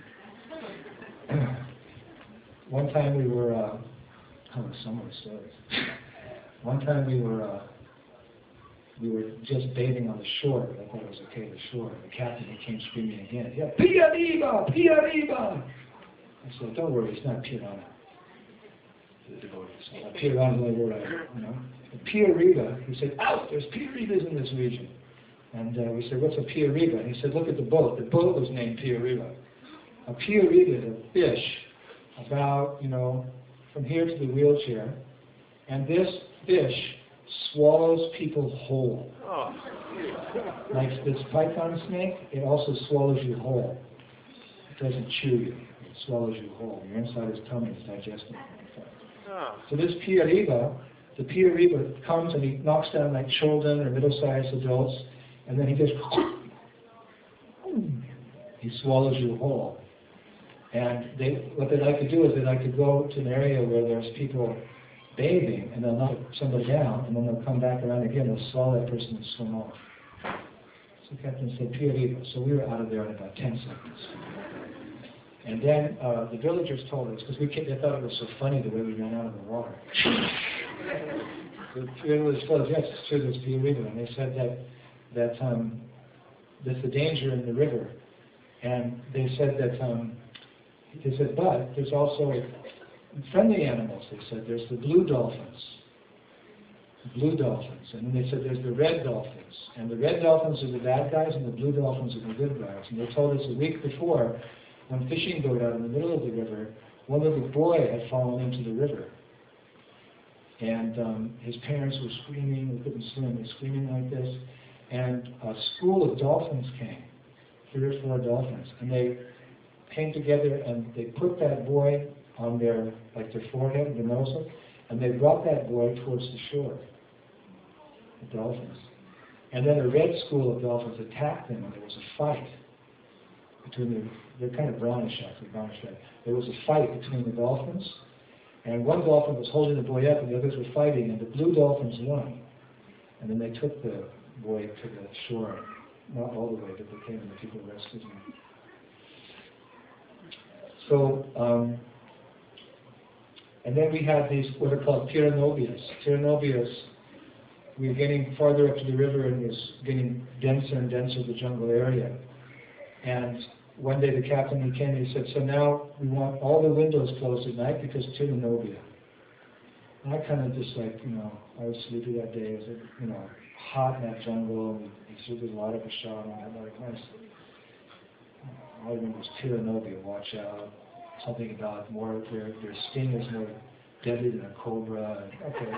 one time we were, uh, oh, some of the stories. One time we were uh, we were just bathing on the shore. I thought it was okay, the shore. The captain, he came screaming again. Yeah, Pia Riba! Pia Riba! I said, don't worry, it's not Pirana. The devotees. Uh, Pirana is the only word I you know. Pia Riba, he said, out! There's Pia Ribas in this region. And uh, we said, what's a Pia Riba? And he said, look at the boat. The boat was named Pia Riba. A Pia Riba is a fish about, you know, from here to the wheelchair. And this fish swallows people whole. Oh. Like this python snake, it also swallows you whole. It doesn't chew you. It swallows you whole. Your inside is tummy is digesting. Oh. So this Pia Riba, the Pia Riba comes and he knocks down like children or middle-sized adults, and then he just he swallows you whole. And they, what they like to do is they like to go to an area where there's people bathing, and they'll knock somebody down, and then they'll come back around again, they'll swallow that person and swim off. So the captain said, Pia Riba. So we were out of there in about ten seconds. And then uh, the villagers told us, because we they thought it was so funny the way we ran out of the water. The villagers told us, yes, it's true, there's Pia Riba. And they said that, that um, there's a danger in the river. And they said that, um, they said, but there's also friendly animals, they said. There's the blue dolphins. The blue dolphins. And then they said there's the red dolphins. And the red dolphins are the bad guys and the blue dolphins are the good guys. And they told us a week before, one fishing boat out in the middle of the river, one little boy had fallen into the river. And um, his parents were screaming, they couldn't swim, they were screaming like this. And a school of dolphins came, three or four dolphins. And they came together and they put that boy on their, like their forehead, their nose, and they brought that boy towards the shore, the dolphins. And then a red school of dolphins attacked them, and there was a fight between the, they're kind of brownish actually, brownish red. There was a fight between the dolphins, and one dolphin was holding the boy up, and the others were fighting, and the blue dolphins won. And then they took the boy to the shore, not all the way, but they came and the people rescued him. So, um, and then we had these, what are called tiranobias. Tiranobias, we were getting farther up to the river and it was getting denser and denser, the jungle area. And one day the captain, he came and he said, so now we want all the windows closed at night because tiranobia. And I kind of just like, you know, I was sleepy that day. It was, you know, hot in that jungle, and he did a lot of a shot on it. Like, nice. All I remember was tiranobia, watch out. Something about more, their, their sting is more deadly than a cobra. Okay.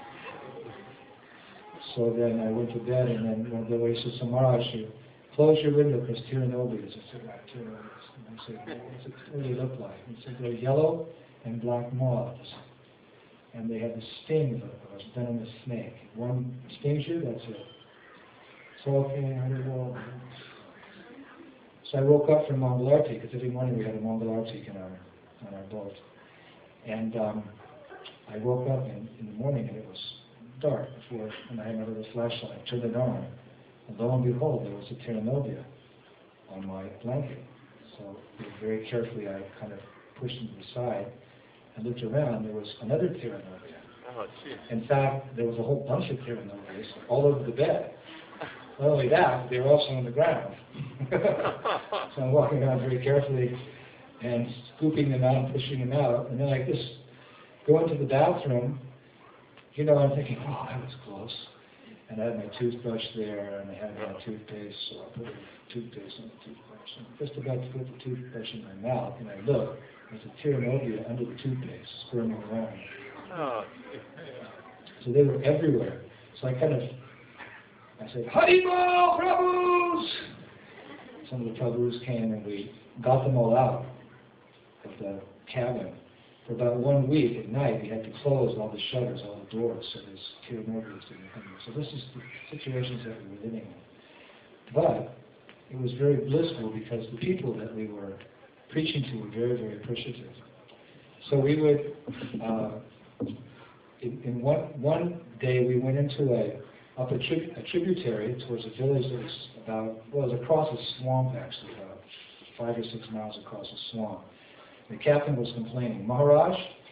So then I went to bed, and then one of the boys said, so Maharaj, you close your window because tiranobias. I said, right, tiranobias. And I said, well, what's it really look like? He said, they're yellow and black moths. And they have the sting of a, of a venomous snake. One stings you, that's it. So, okay, I did well. So I woke up from Mangalarti, because every morning we had a Mangalarti in our, on our boat. And um, I woke up in, in the morning and it was dark before, and I had my little flashlight. I turned it on, and lo and behold, there was a tiranobia on my blanket. So very carefully I kind of pushed him to the side and looked around. There was another tiranobia. Oh, in fact, there was a whole bunch of tiranobias all over the bed. Not only that, they were also on the ground. So I'm walking around very carefully and scooping them out and pushing them out. And then I just go into the bathroom. You know, I'm thinking, oh, that was close. And I had my toothbrush there, and I had my toothpaste, so I put the toothpaste on the toothbrush. And just about to put the toothbrush in my mouth, and I look, there's a tiranobia under the toothpaste, squirming around. Oh. So they were everywhere. So I kind of I said, Haribol, Prabhus! Some of the Prabhus came and we got them all out of the cabin. For about one week at night, we had to close all the shutters, all the doors, so this tiranobias didn't come in. So this is the situations that we were living in. But it was very blissful because the people that we were preaching to were very, very appreciative. So we would, uh, in, in one, one day we went into a up a, tri a tributary towards a village that was about, well, it was across a swamp actually, about five or six miles across a swamp. The captain was complaining, Maharaj,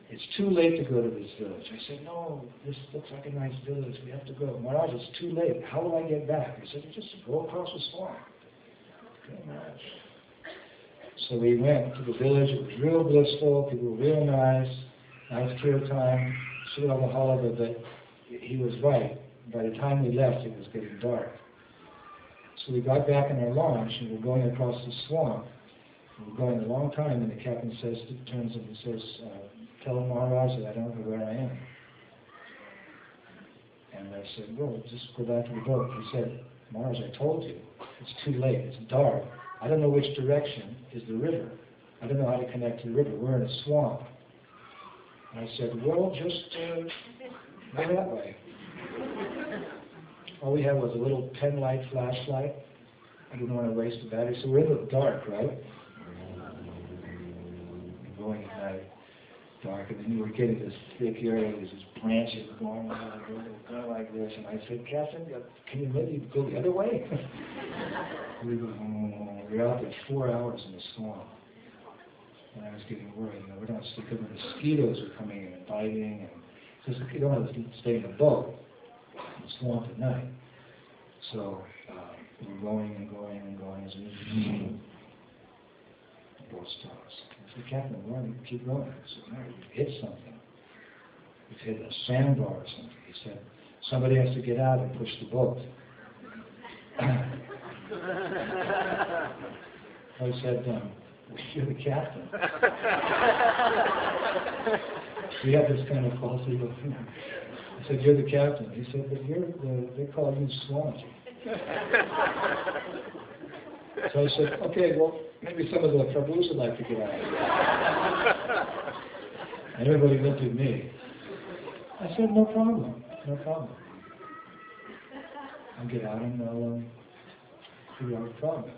it's too late to go to this village. I said, no, this looks like a nice village. We have to go. Maharaj, it's too late. How will I get back? I said, just go across the swamp. Okay, Maharaj. So we went to the village. It was real blissful. People were real nice. Nice clear time. Srila Mahalabha, but he was right. By the time we left, it was getting dark. So we got back in our launch, and we're going across the swamp. We're going a long time, and the captain says, turns and says, uh, tell Maharaj that I don't know where I am. And I said, well, just go back to the boat. He said, Maharaj, I told you, it's too late, it's dark. I don't know which direction is the river. I don't know how to connect to the river. We're in a swamp. And I said, well, just uh, go that way. All we had was a little pen light flashlight. I didn't want to waste the battery, so we're in the dark, right? Going at night, dark, and then you were getting this thick area, there's this branches going on, going like this, and I said, Captain, can you maybe go the other way? we were, we were out there four hours in the swamp, and I was getting worried, you know, we're not sick of the mosquitoes are coming in and biting, and just, you don't have to stay in the boat, in the swamp at night. So, uh, we were going and going and going as we the boat stops. I said, Captain, why don't you keep going? I said, no, we've hit something. We've hit a sandbar or something. He said, somebody has to get out and push the boat. I said, um, you're the captain. We had this kind of false ego. I said, you're the captain. He said, but you're the, they call you Swamiji. So I said, okay, well, maybe some of the Prabhus would like to get out. And everybody looked at me. I said, no problem, no problem. I'll get out and I'll um, figure out the problems.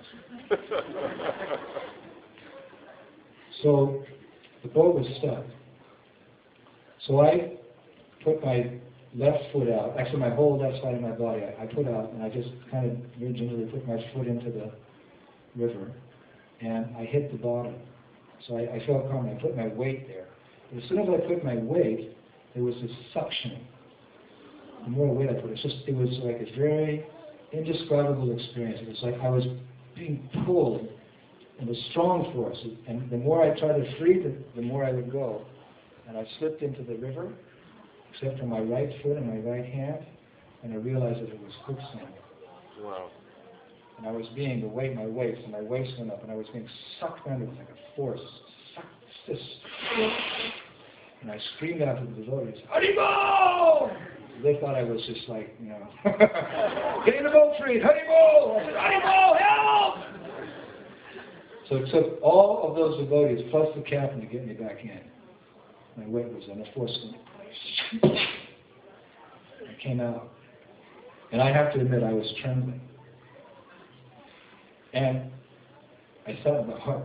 So the boat was stuck. So I put my left foot out, actually my whole left side of my body, I, I put out, and I just kind of very gingerly put my foot into the river, and I hit the bottom. So I, I felt calm, I put my weight there. But as soon as I put my weight, there was this suction. The more weight I put, it's just, it was like a very indescribable experience. It was like I was being pulled in a strong force, and the more I tried to free, the, the more I would go. And I slipped into the river, except for my right foot and my right hand, and I realized that it was quicksand. Wow. And I was being, the weight, my waist, and my waist went up, and I was being sucked under with like a force. Sucked, just, and I screamed out to the devotees, Haribol! They thought I was just like, you know, getting the boat freed, Haribol! I said, Haribol, help! So it took all of those devotees, plus the captain, to get me back in. My weight was on a force. I came out. And I have to admit, I was trembling. And I thought in my heart,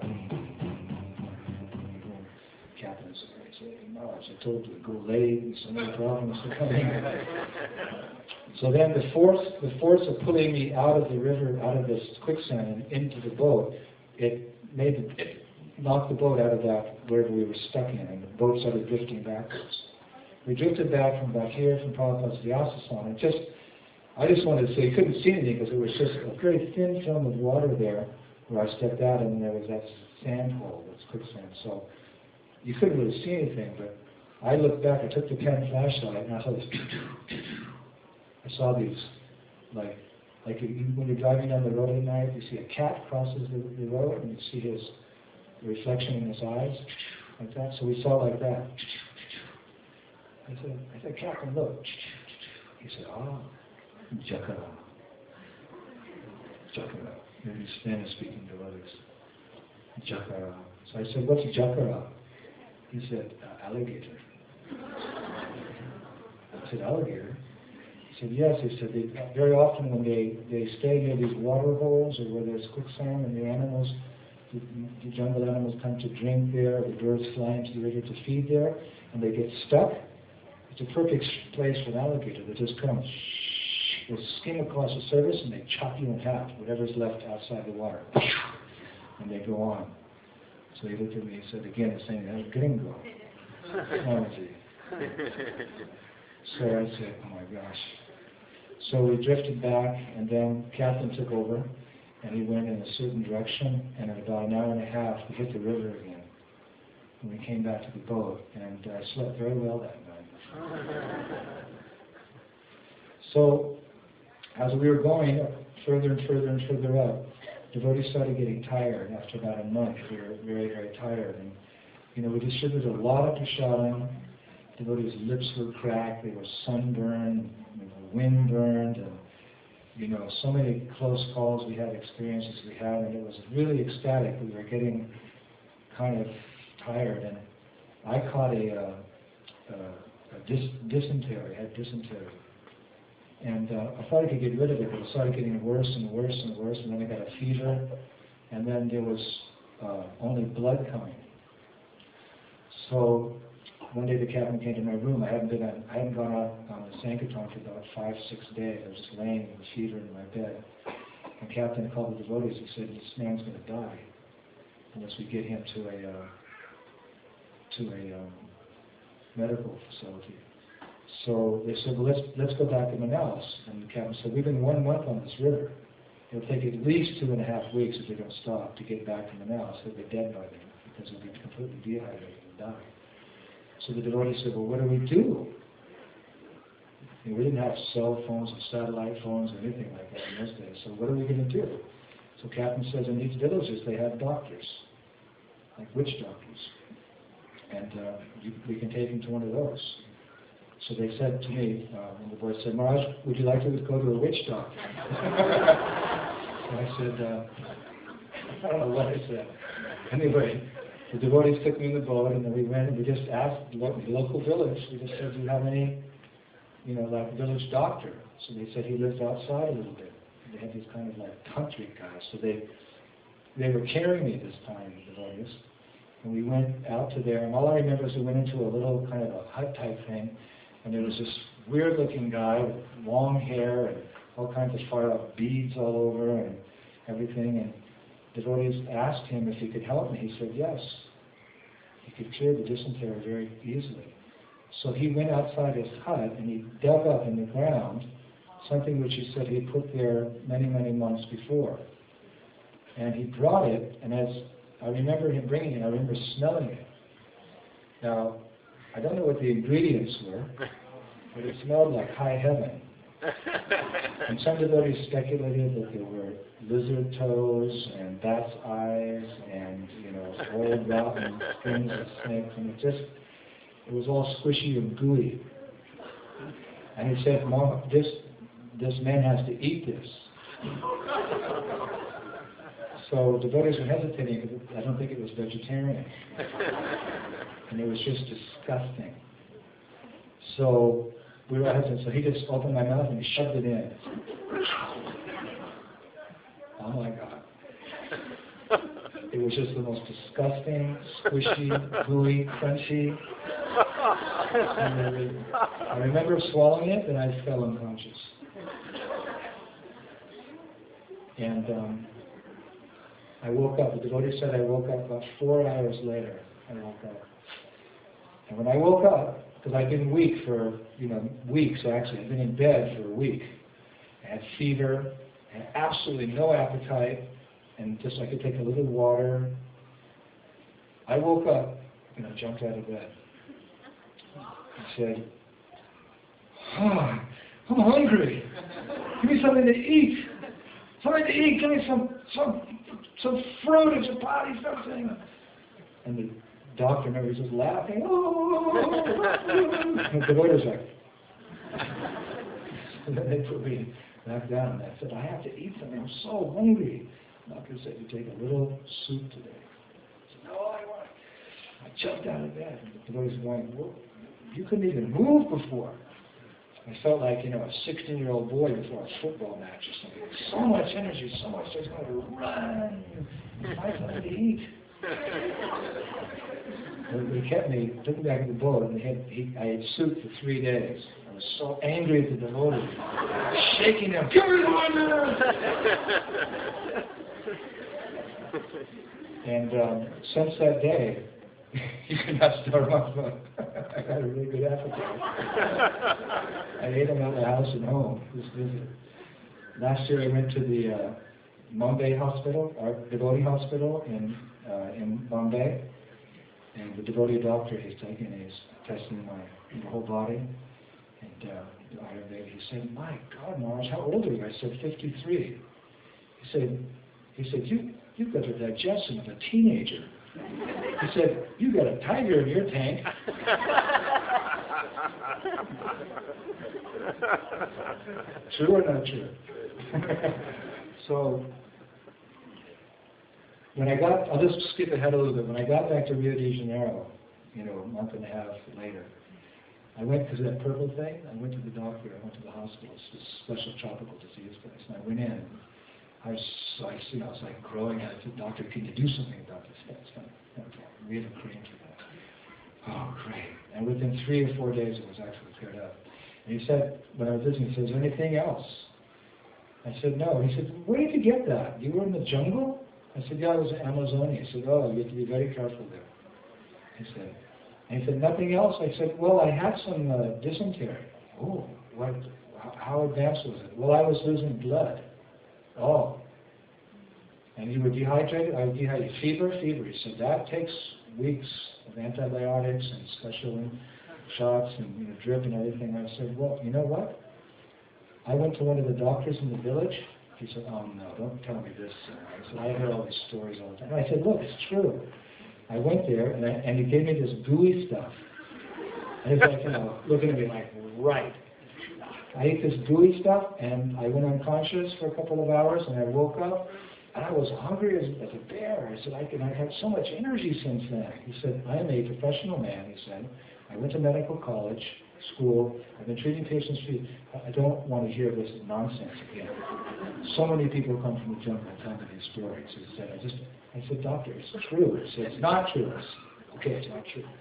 Captain said, Maharaj, I told you to go late, so many problems are coming. So then the force, the force of pulling me out of the river, out of this quicksand and into the boat, it made the, it knocked the boat out of that wherever we were stuck in, and the boat started drifting backwards. We drifted back from back here, from Prabhupada's Vyasa, and just, I just wanted to say, you couldn't see anything because there was just a very thin film of water there where I stepped out, and there was that sand hole, that's quicksand. So you couldn't really see anything, but I looked back, I took the pen flashlight, and I saw this, I saw these, like, like when you're driving down the road at night, you see a cat crosses the, the road, and you see his reflection in his eyes, like that. So we saw like that. I said, I said, Captain, look. He said, ah, Jakara. Jakara. Maybe Spanish-speaking devotees. Jakara. So I said, what's Jakara? He said, uh, alligator. I said, alligator? He said, yes. He said, they, very often when they, they stay near these water holes or where there's quicksand and the animals, the, the jungle animals come to drink there, the birds fly into the river to feed there, and they get stuck, it's a perfect place for an alligator. They just come, they skim across the surface and they chop you in half, whatever's left outside the water. And they go on. So he looked at me and said, again, the same thing, gringo. clumsy. So I said, oh my gosh. So we drifted back, and then Captain took over, and he went in a certain direction, and in about an hour and a half, we hit the river again. And we came back to the boat, and I slept very well that night. So, as we were going up further and further and further up, devotees started getting tired. After about a month, we were very, very tired. And, you know, we distributed a lot of prasadam. Devotees' lips were cracked, they were sunburned, you know, wind burned, and, you know, so many close calls we had, experiences we had, and it was really ecstatic. We were getting kind of tired, and I caught a, uh, uh, a dis dysentery, I had dysentery. And uh, I thought I could get rid of it, but it started getting worse and worse and worse, and then I got a fever, and then there was uh, only blood coming. So one day the captain came to my room. I hadn't been on, I hadn't gone out on the Sankirtan for about five, six days. I was just laying with fever in my bed. And the captain called the devotees. He said, "This man's going to die unless we get him to a uh, to a um, medical facility." So they said, "Well, let's let's go back to Manaus." And the captain said, "We've been one month on this river. It'll take at least two and a half weeks if they don't stop to get back to Manaus. He'll be dead by then because he'll be completely dehydrated and die." So the devotee said, "Well, what do we do?" And we didn't have cell phones or satellite phones or anything like that in those days. So what are we going to do? So Captain says, in these villages they have doctors, like witch doctors, and uh, you, we can take him to one of those. So they said to me, uh, when the boy said, "Maharaj, would you like to go to a witch doctor?" And I said, uh, I don't know what I said. Anyway, the devotees took me in the boat, and then we went and we just asked the local village. We just said, "Do you have any, you know, like village doctor?" So they said he lives outside a little bit. They had these kind of like tantric guys. So they they were carrying me this time, the devotees. And we went out to there, and all I remember is we went into a little kind of a hut type thing, and there was this weird looking guy with long hair and all kinds of far out beads all over and everything. And devotees asked him if he could help me. He said yes. He could cure the dysentery very easily. So he went outside his hut and he dug up in the ground something which he said he had put there many, many months before. And he brought it, and as I remember him bringing it, I remember smelling it. Now, I don't know what the ingredients were, but it smelled like high heaven. And some devotees speculated that there were lizard toes and bat's eyes and, you know, old rotten strings of snakes, and it just, it was all squishy and gooey. And he said, "Mom, this, this man has to eat this." So devotees were hesitating because I don't think it was vegetarian. And it was just disgusting. So we were hesitant, so he just opened my mouth and he shoved it in. Oh my God. It was just the most disgusting, squishy, gooey, crunchy. And I remember swallowing it and I fell unconscious. And um, I woke up. The devotee said I woke up about four hours later. I woke up. And when I woke up, because I'd been weak for, you know, weeks actually. I'd been in bed for a week. I had fever, I had absolutely no appetite, and just I could take a little water. I woke up and I jumped out of bed. I said, "Oh, I'm hungry. Give me something to eat. Something to eat. Give me some some some fruit or chapati, something." And the doctor, remember, he was just laughing. "Oh!" And the devotee was like, and then they put me back down, and I said, "I have to eat something. I'm so hungry." The doctor said, "You take a little soup today." I said, "No, I want." I jumped out of bed, and the devotee was going, "Well, you couldn't even move before." I felt like, you know, a sixteen-year-old boy before a football match or something. So much energy, so much. I was going to run, find something to eat. They kept me, took me back in the boat, and they had, he, I had soup for three days. I was so angry at the devotee, shaking them. "Give me one!" And um, since that day, You cannot store them up. I got a really good appetite. I ate them at the house and home. This visit. Last year I went to the uh, Bombay Hospital, our devotee hospital in uh, in Bombay, and the devotee doctor he's taking he's testing my, my whole body, and uh, he said, "My God, Maharaj, how old are you?" I said, fifty-three. He said, he said, "You you've got the digestion of a teenager." He said, "You got a tiger in your tank." True or not true? So, when I got, I'll just skip ahead a little bit. When I got back to Rio de Janeiro, you know, a month and a half later, I went, because of that purple thing, I went to the doctor, I went to the hospital, it's this special tropical disease place, and I went in. I was, like, you know, I was like growing. I said, "Doctor, can you do something about this?" That's fine. Okay, we have a cream for that. Oh, great. And within three or four days, it was actually cleared up. And he said, when I was visiting, he said, "Is there anything else?" I said, "No." He said, "Where did you get that? You were in the jungle?" I said, "Yeah, I was in Amazonia." He said, "Oh, you have to be very careful there." He said, and he said, "Nothing else?" I said, "Well, I had some uh, dysentery." "Oh, what? How advanced was it?" "Well, I was losing blood." "Oh." "And you were dehydrated?" "I was dehydrated." "Fever?" "Fever." He said, "That takes weeks of antibiotics and special shots and, you know, drip and everything." I said, "Well, you know what? I went to one of the doctors in the village." He said, "Oh no, don't tell me this." I said, "I heard all these stories all the time." I said, "Look, it's true." I went there and, I, and he gave me this gooey stuff. And he's like, you know, looking at me like, right. I ate this gooey stuff, and I went unconscious for a couple of hours, and I woke up, and I was hungry as, as a bear. I said, I can, I've had so much energy since then. He said, "I am a professional man," he said. "I went to medical college, school. I've been treating patients for, I don't want to hear this nonsense again. So many people come from the jungle and tell me these stories." He said, I just, I said, "Doctor, it's true." He said, "It's not true." I said, "Okay, it's not true."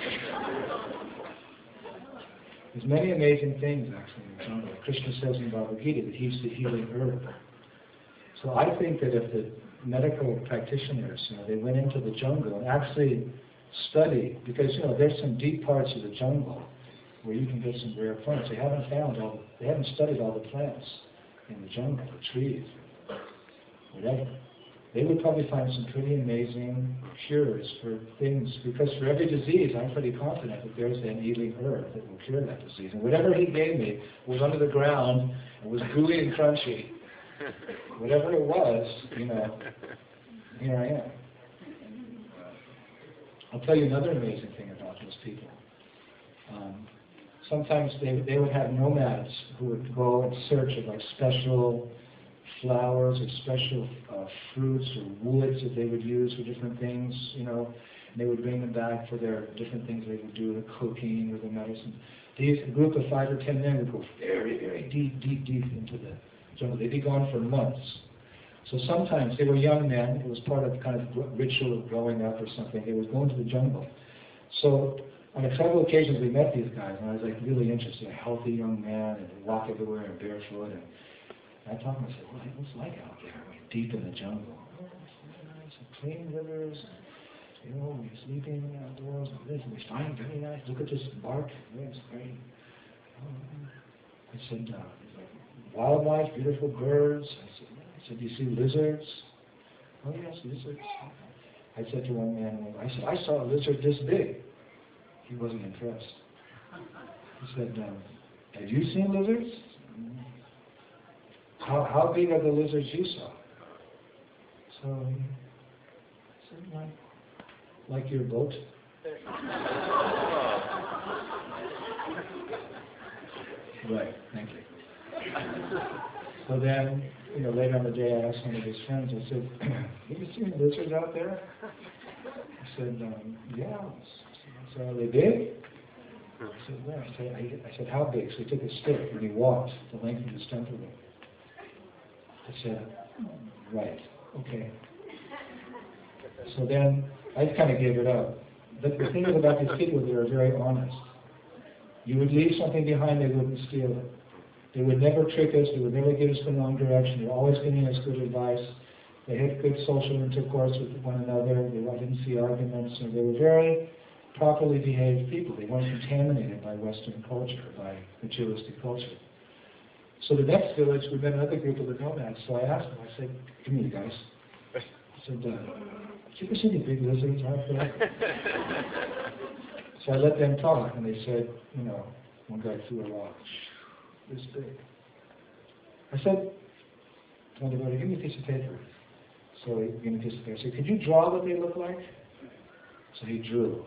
There's many amazing things, actually, in the jungle. Krishna says in Bhagavad Gita that he's the healing herb. So I think that if the medical practitioners, you know, they went into the jungle and actually studied, because, you know, there's some deep parts of the jungle where you can get some rare plants. They haven't found all, the, they haven't studied all the plants in the jungle, the trees, whatever. They would probably find some pretty amazing cures for things, because for every disease, I'm pretty confident that there's an healing herb that will cure that disease. And whatever he gave me was under the ground, it was gooey and crunchy. Whatever it was, you know, here I am. I'll tell you another amazing thing about those people. Um, sometimes they, they would have nomads who would go in search of like special flowers or special uh, fruits or woods that they would use for different things, you know, and they would bring them back for their different things they would do, the cooking or the medicine. These, a group of five or ten men would go very, very deep, deep, deep into the jungle. They'd be gone for months. So sometimes they were young men. It was part of kind of ritual of growing up or something. They would go into the jungle. So on several occasions we met these guys, and I was like really interested. A healthy young man, and they walk everywhere and barefoot. And I talked to him, I said, "Well, what's it like out there? I mean, deep in the jungle. Oh, it's very nice, and clean rivers, and, you know, we're sleeping outdoors, and this, and we find very nice. Look at this bark. Yeah, it's great." Oh. I said, uh, "Wildlife, beautiful birds." I said, I said, "Do you see lizards?" "Oh, yes, lizards." I said to one man, I said, "I saw a lizard this big." He wasn't impressed. He said, um, "Have you seen lizards?" How, how big are the lizards you saw?" So he said, like, like your boat. Right, thank you. So then, you know, later on the day I asked one of his friends, I said, "Have you seen lizards out there?" He said, um, "Yeah." I said, "Are they big?" I said, "Yeah." I said, I, I said, "How big?" So he took a stick and he walked the length of his temple. I said, "Right, okay." So then I kind of gave it up. But the thing is about these people, they were very honest. You would leave something behind, they wouldn't steal it. They would never trick us, they would never give us the wrong direction, they were always giving us good advice. They had good social intercourse with one another. They didn't see arguments. And they were very properly behaved people. They weren't contaminated by Western culture, by materialistic culture. So the next village, we met another group of the nomads. So I asked them, I said, come here, guys. I said, uh, did you ever see any big lizards out there? So I let them talk, and they said, you know, one guy threw a rock, this big. I said, told the brother, give me a piece of paper. So he gave me a piece of paper. I said, could you draw what they look like? So he drew.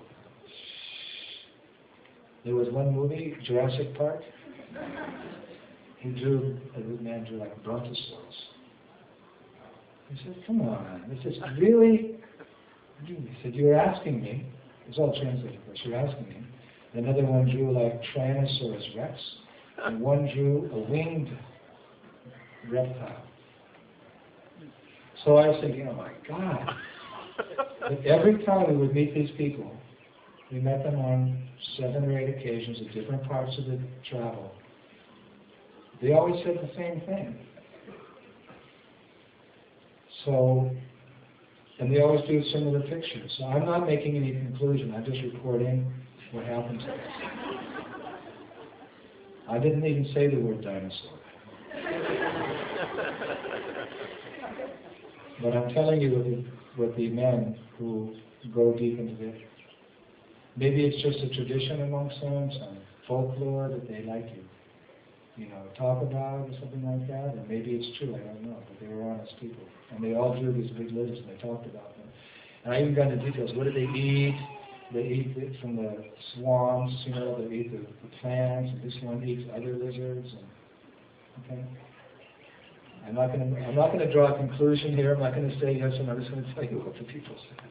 There was one movie, Jurassic Park. He drew, a man drew like brontosaurus. He said, come on, this is really, he said, you were asking me, it's all translated, of course, you were asking me. Another one drew like Tyrannosaurus Rex, and one drew a winged reptile. So I was thinking, oh my God. But every time we would meet these people, we met them on seven or eight occasions at different parts of the travel. They always said the same thing. So, and they always do similar pictures. So I'm not making any conclusion. I'm just reporting what happened to us. I didn't even say the word dinosaur. But I'm telling you what the, what the men who go deep into it, maybe it's just a tradition amongst them, some folklore that they like to, you know, talk about or something like that, and maybe it's true, I don't know, but they were honest people. And they all drew these big lizards and they talked about them. And I even got into details. What do they eat? They eat it from the swamps, you know, they eat the, the plants, and this one eats other lizards. And, okay? I'm not going to I'm not going to draw a conclusion here. I'm not going to say yes, and I'm just going to tell you what the people said.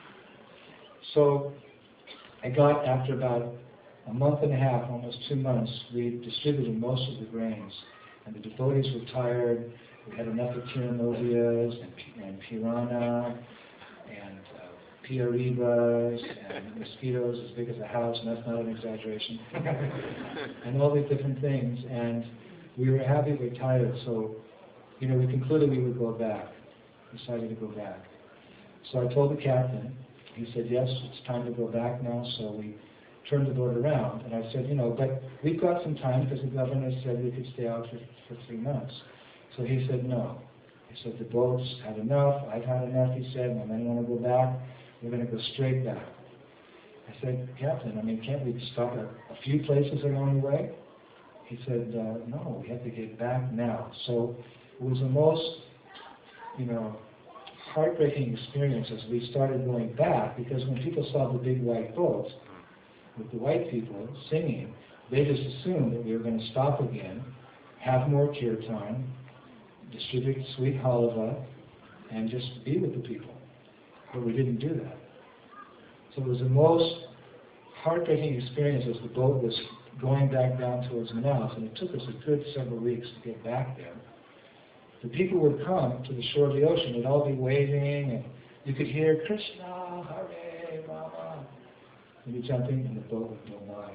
So I got, after about a month and a half, almost two months, we distributed most of the grains. And the devotees were tired. We had enough of tiranovias and, and piranha and uh, piaribas and mosquitoes as big as a house, and that's not an exaggeration. And all these different things. And we were happy, we were tired, so you know, we concluded we would go back, decided to go back. So I told the captain, he said, yes, it's time to go back now, so we turned the boat around. And I said, you know, but we've got some time because the governor said we could stay out for, for three months. So he said, no. He said, the boat's had enough, I've had enough, he said, my men want to go back, we're going to go straight back. I said, Captain, I mean, can't we stop at a few places along the way? He said, uh, no, we have to get back now. So it was the most, you know, heartbreaking experience as we started going back, because when people saw the big white boats with the white people singing, they just assumed that we were going to stop again, have more kirtan, distribute sweet halava, and just be with the people. But we didn't do that. So it was the most heartbreaking experience as the boat was going back down towards Manaus, and it took us a good several weeks to get back there. The people would come to the shore of the ocean, they'd all be waving, and you could hear Krishna, Hare, Rama. They'd be jumping, and the boat would go by.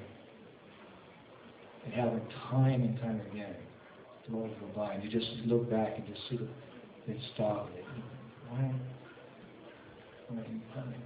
It happened time and time again. The boat would go by, and you just look back and just see that they'd stop. They'd, why? Why are you coming?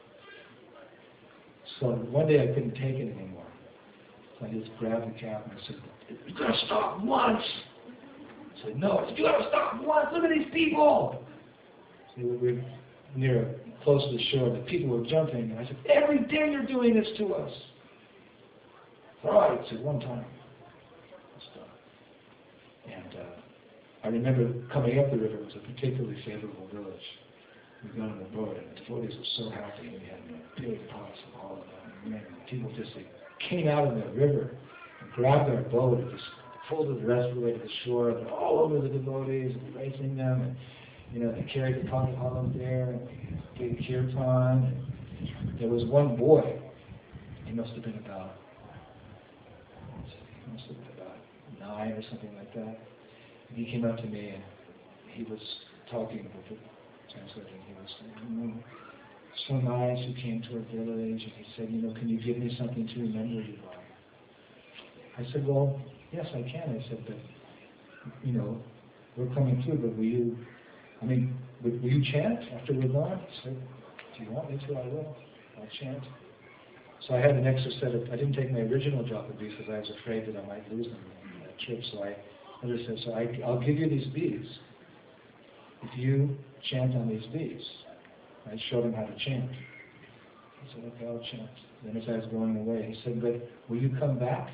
So one day I couldn't take it anymore. So I just grabbed the captain and I said, you've got to stop once. I said, no. I said, you got to stop once. Look at these people. So we were near, close to the shore. The people were jumping. And I said, every day you're doing this to us. All right. I said, one time. Stop. And uh, I remember coming up the river. It was a particularly favorable village. We got on the boat, and the devotees were so happy. We had you know, big pots of all of them. And people just like, came out of the river and grabbed our boat and just pulled it the rest of the way to the shore. And all over the devotees, embracing them. And you know, they carried the pot of halava there, and we did kirtan. And there was one boy. He must have been about, he must have been about nine or something like that. And he came up to me, and he was talking with the translating. He was saying, you know, so nice, who came to our village, and he said, you know, can you give me something to remember you by? I said, well, yes, I can. I said, but, you know, we're coming through, but will you I mean, will, will you chant after we're gone? He said, do you want me to? I will. I'll chant. So I had an extra set of, I didn't take my original japa beads because I was afraid that I might lose them on that trip. So I, I just said, so I, I'll give you these beads if you chant on these beads. I showed him how to chant. He said, okay, I'll chant. Then as I was going away, he said, but will you come back?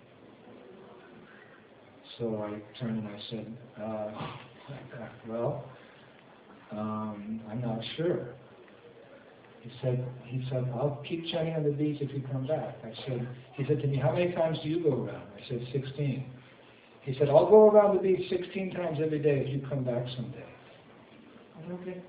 So I turned and I said, uh, well, um, I'm not sure. He said, he said, I'll keep chanting on the beads if you come back. I said, he said to me, how many times do you go around? I said, sixteen. He said, I'll go around the beads sixteen times every day if you come back someday. I said, okay.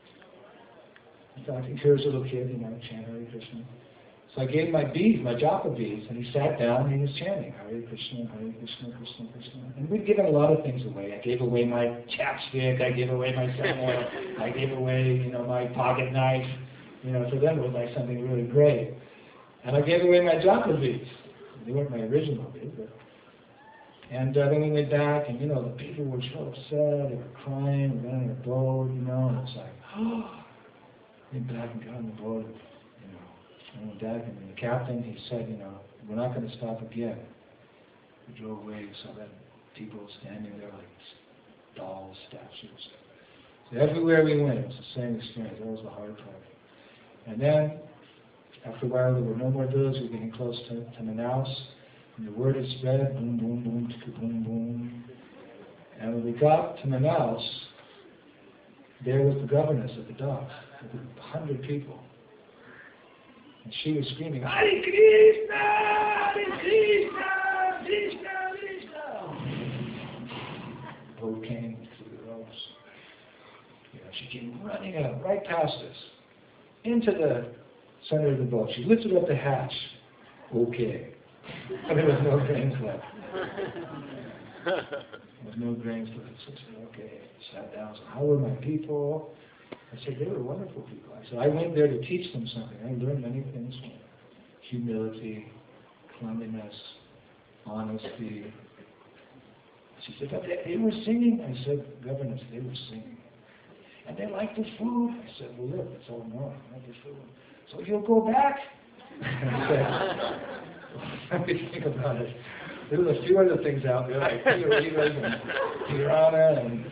I thought, here's a little kid, you know, chant Hare Krishna. So I gave him my beads, my japa beads, and he sat down and he was chanting Hare Krishna, Hare Krishna, Krishna Krishna. And we'd given a lot of things away. I gave away my chapstick, I gave away my oil, I gave away, you know, my pocket knife. You know, for them it was like something really great. And I gave away my japa beads. They weren't my original beads, but. And uh, then we went back, and you know, the people were so upset, they were crying, we got on a boat, you know, and it's like, oh. Went back and got on the boat, you know, and went back, and the captain, he said, you know, we're not going to stop again. We drove away, we saw that people standing there like dolls, statues. So everywhere we went, it was the same experience. That was the hard part. And then, after a while, there were no more villas. We were getting close to, to Manaus, and the word had spread, boom, boom, boom, ticka, boom, boom. And when we got to Manaus, there was the governess of the docks, with a hundred people. And she was screaming, Hare Krishna, Hare Krishna, Krishna, Krishna. The boat came through the ropes. You know, she came running up, right past us, into the center of the boat. She lifted up the hatch. Okay. And there was no grains left. There was no grains left. So I said, okay. Sat down. So how were my people? I said, they were wonderful people. I said, I went there to teach them something. I learned many things from them. Humility, cleanliness, honesty. She said, but they, they were singing. I said, governess, they were singing. And they liked the food. I said, well, look, it's all normal. I like the food. So you'll go back? I said, let me think about it. There were a few other things out there, like Piritas and Pirana and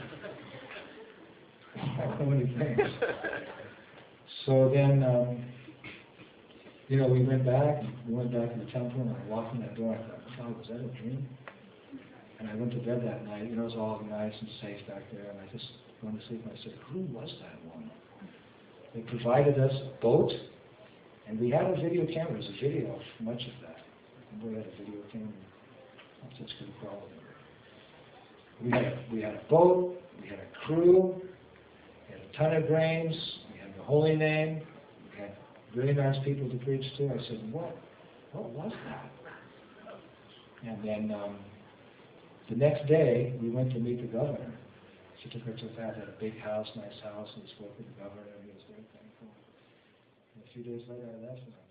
so many things. So then, um, you know, we went back, we went back to the temple, and I walked in that door, I thought, God, was that a dream? And I went to bed that night, you know, it was all nice and safe back there, and I just went to sleep, and I said, who was that woman? They provided us a boat, and we had a video camera. There's a video of much of that. We had a video camera. Not such good quality. We had, a, we had a boat, we had a crew, we had a ton of grains, we had the holy name, we had really nice people to preach to. I said, what? What was that? And then um, the next day, we went to meet the governor. She took her to that, had a big house, nice house, and spoke with the governor, and he was very thankful. And a few days later, I left him.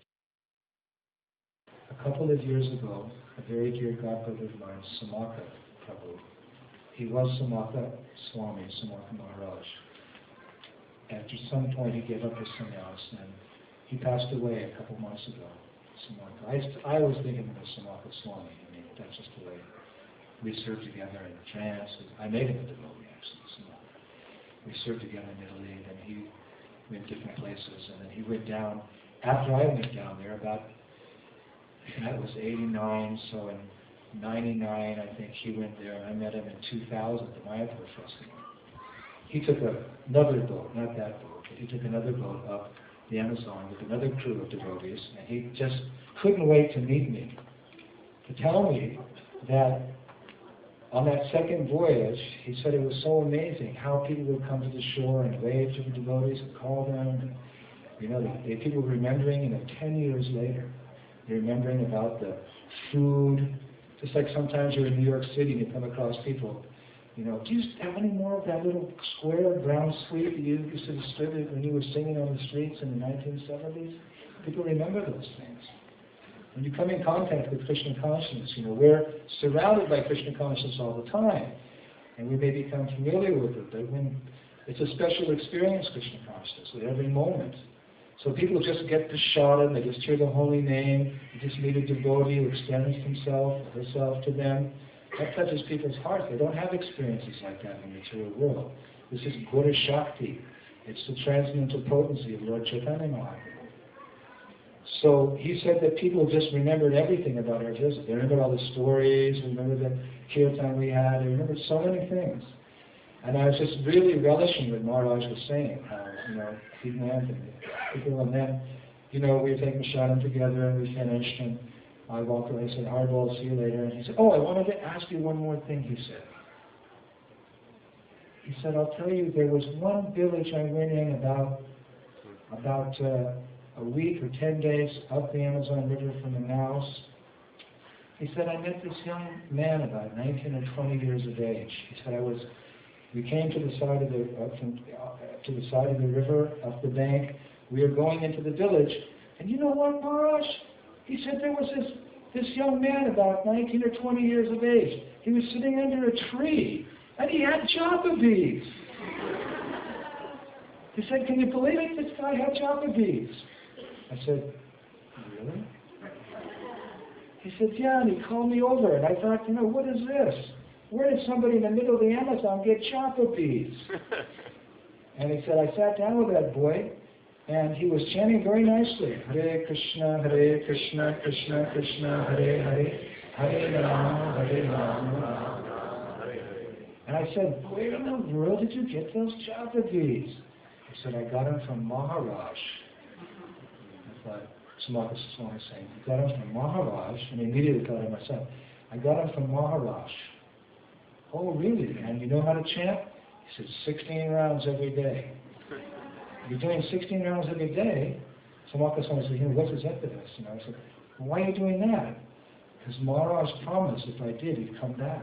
A couple of years ago, a very dear godbrother of mine, Samaka Prabhu, he was Samaka Swami, Samaka Maharaj. After some point, he gave up his sannyas, and he passed away a couple months ago. Samaka. I, I always think of him as Samaka Swami. I mean, that's just the way we served together in trance. I made him a devotee, actually. Samaka. We served together in Italy, and he went different places, and then he went down. After I went down there, about that was eighty-nine, so in ninety-nine, I think he went there, and I met him in two thousand at the Mayapur Festival. He took a, another boat, not that boat, but he took another boat up the Amazon with another crew of devotees, and he just couldn't wait to meet me, to tell me that on that second voyage, he said it was so amazing how people would come to the shore and wave to the devotees and call them. And, you know, they, they, people were remembering, you know, ten years later, they're remembering about the food. Just like sometimes you're in New York City and you come across people, you know, do you have any more of that little square brown sweet that you used to distribute when you were singing on the streets in the nineteen seventies? People remember those things. When you come in contact with Krishna consciousness, you know, we're surrounded by Krishna consciousness all the time. And we may become familiar with it, but when It's a special experience, Krishna consciousness, with every moment. So people just get prasadam, they just hear the holy name, they just meet a devotee who extends himself, herself to them. That touches people's hearts. They don't have experiences like that in the material world. This is Guru Shakti. It's the transcendental potency of Lord Chaitanya Mahaprabhu. So he said that people just remembered everything about our visit. They remembered all the stories, remembered the kirtan we had, they remembered so many things. And I was just really relishing what Maharaj was saying, how, you know, he went and people, and then, you know, we were taking prasadam together and we finished, and I walked away and said, Hardball, see you later. And he said, oh, I wanted to ask you one more thing, he said. He said, I'll tell you, there was one village I went in about, about uh, a week or ten days up the Amazon River from Manaus. He said, I met this young man about nineteen or twenty years of age. He said, I was, we came to the side of the, uh, from, uh, to the side of the river, up the bank. We were going into the village. And you know what, Maharaj? He said there was this, this young man about nineteen or twenty years of age. He was sitting under a tree, and he had japa beads. He said, can you believe it? This guy had japa beads. I said, really? He said, yeah, and he called me over, and I thought, you know, what is this? Where did somebody in the middle of the Amazon get japa beads? And he said, I sat down with that boy, and he was chanting very nicely, Hare Krishna, Hare Krishna, Krishna Krishna, Hare Hare, Hare Rama, Hare Rama, Hare Hare. And I said, where in the world did you get those japa beads? He said, I got them from Maharaj. I thought, Samartha Swami was saying, I got them from Maharaj, and I immediately thought of myself, I got them from Maharaj. Oh, really? And you know how to chant? He said, sixteen rounds every day. You're doing sixteen rounds every day. Samartha Swami said, you know, what's his impetus? And I said, well, why are you doing that? Because Maharaj promised if I did, he'd come back.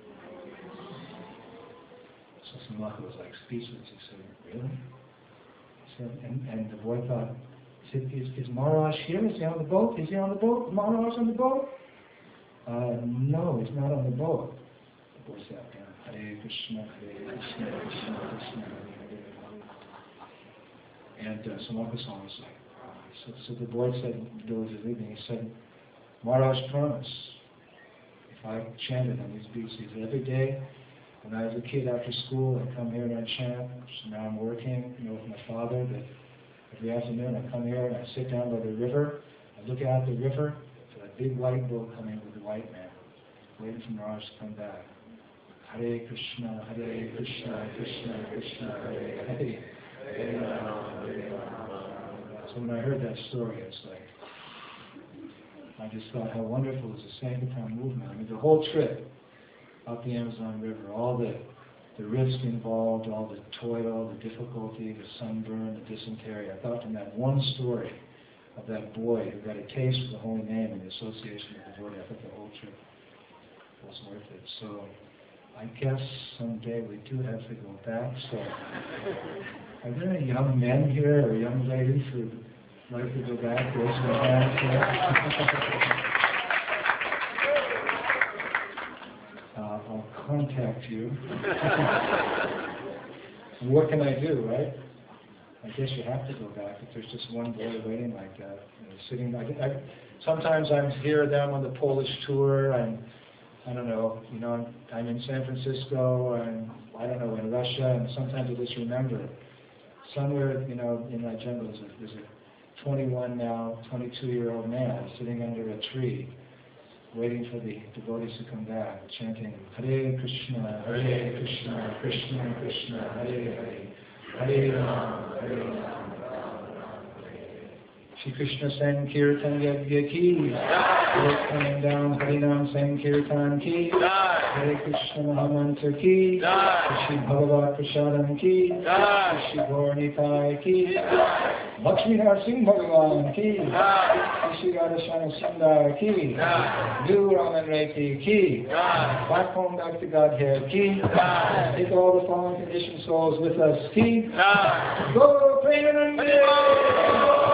So Samartha was like speechless. He said, really? He said, and, and the boy thought, he said, is, is Maharaj here? Is he on the boat? Is he on the boat? Is Maharaj on the boat? Uh, no, he's not on the boat. The boy sat down. Hare Krishna, Hare Krishna, Krishna Krishna, Hare Hare. And uh, Samartha Swami was like, wow. So, so the boy said, the village is leaving, he said, Maharaj promised, if I chanted on these beats, he said, every day, when I was a kid after school, I'd come here and I'd chant. So now I'm working, you know, with my father, but every afternoon I come here and I sit down by the river, I look out the river, there's a big white boat coming with a white man, waiting for Maharaj to come back. Hare Krishna, Hare Krishna, Krishna Krishna, Hare Hare. Hare Rama, Hare Rama. So when I heard that story, it's like, I just thought how wonderful is the Sankirtan movement. I mean, the whole trip up the Amazon River, all the, the risk involved, all the toil, the difficulty, the sunburn, the dysentery. I thought from that one story of that boy who got a taste for the holy name and the association with the devotee, I thought the whole trip was worth it. So I guess someday we do have to go back. So are there any young men here or young ladies who would like to go back? Raise your hands. uh, I'll contact you. And what can I do, right? I guess you have to go back if there's just one boy waiting like that, you know, sitting. I, I, sometimes I'm here, them on the Polish tour. I'm, I don't know, you know, I'm, I'm in San Francisco. I'm, I don't know, in Russia, and sometimes I just remember somewhere, you know, in my jungle there's a, there's a twenty-one now, twenty-two-year-old man sitting under a tree, waiting for the devotees to come back, chanting Hare Krishna, Hare Krishna, Krishna Krishna, Hare Hare. Hare Rama, Hare Rama, Rama Rama, Hare Hare. Shri Krishna Sankirtan Yajna Ki, Hare coming down Harinam Sankirtan Ki, Hare Krishna Mahamantra Ki, Shri Bhagavat Prasadam Ki, Shri Gauranitai Ki, Lakshmi Narsingh Bhagavan Ki, Shri Radhashana Sundar Ki, Du Raman Reiki Ki, back home back to Godhead Ki, take all the fallen conditioned souls with us Ki, Go Premanande!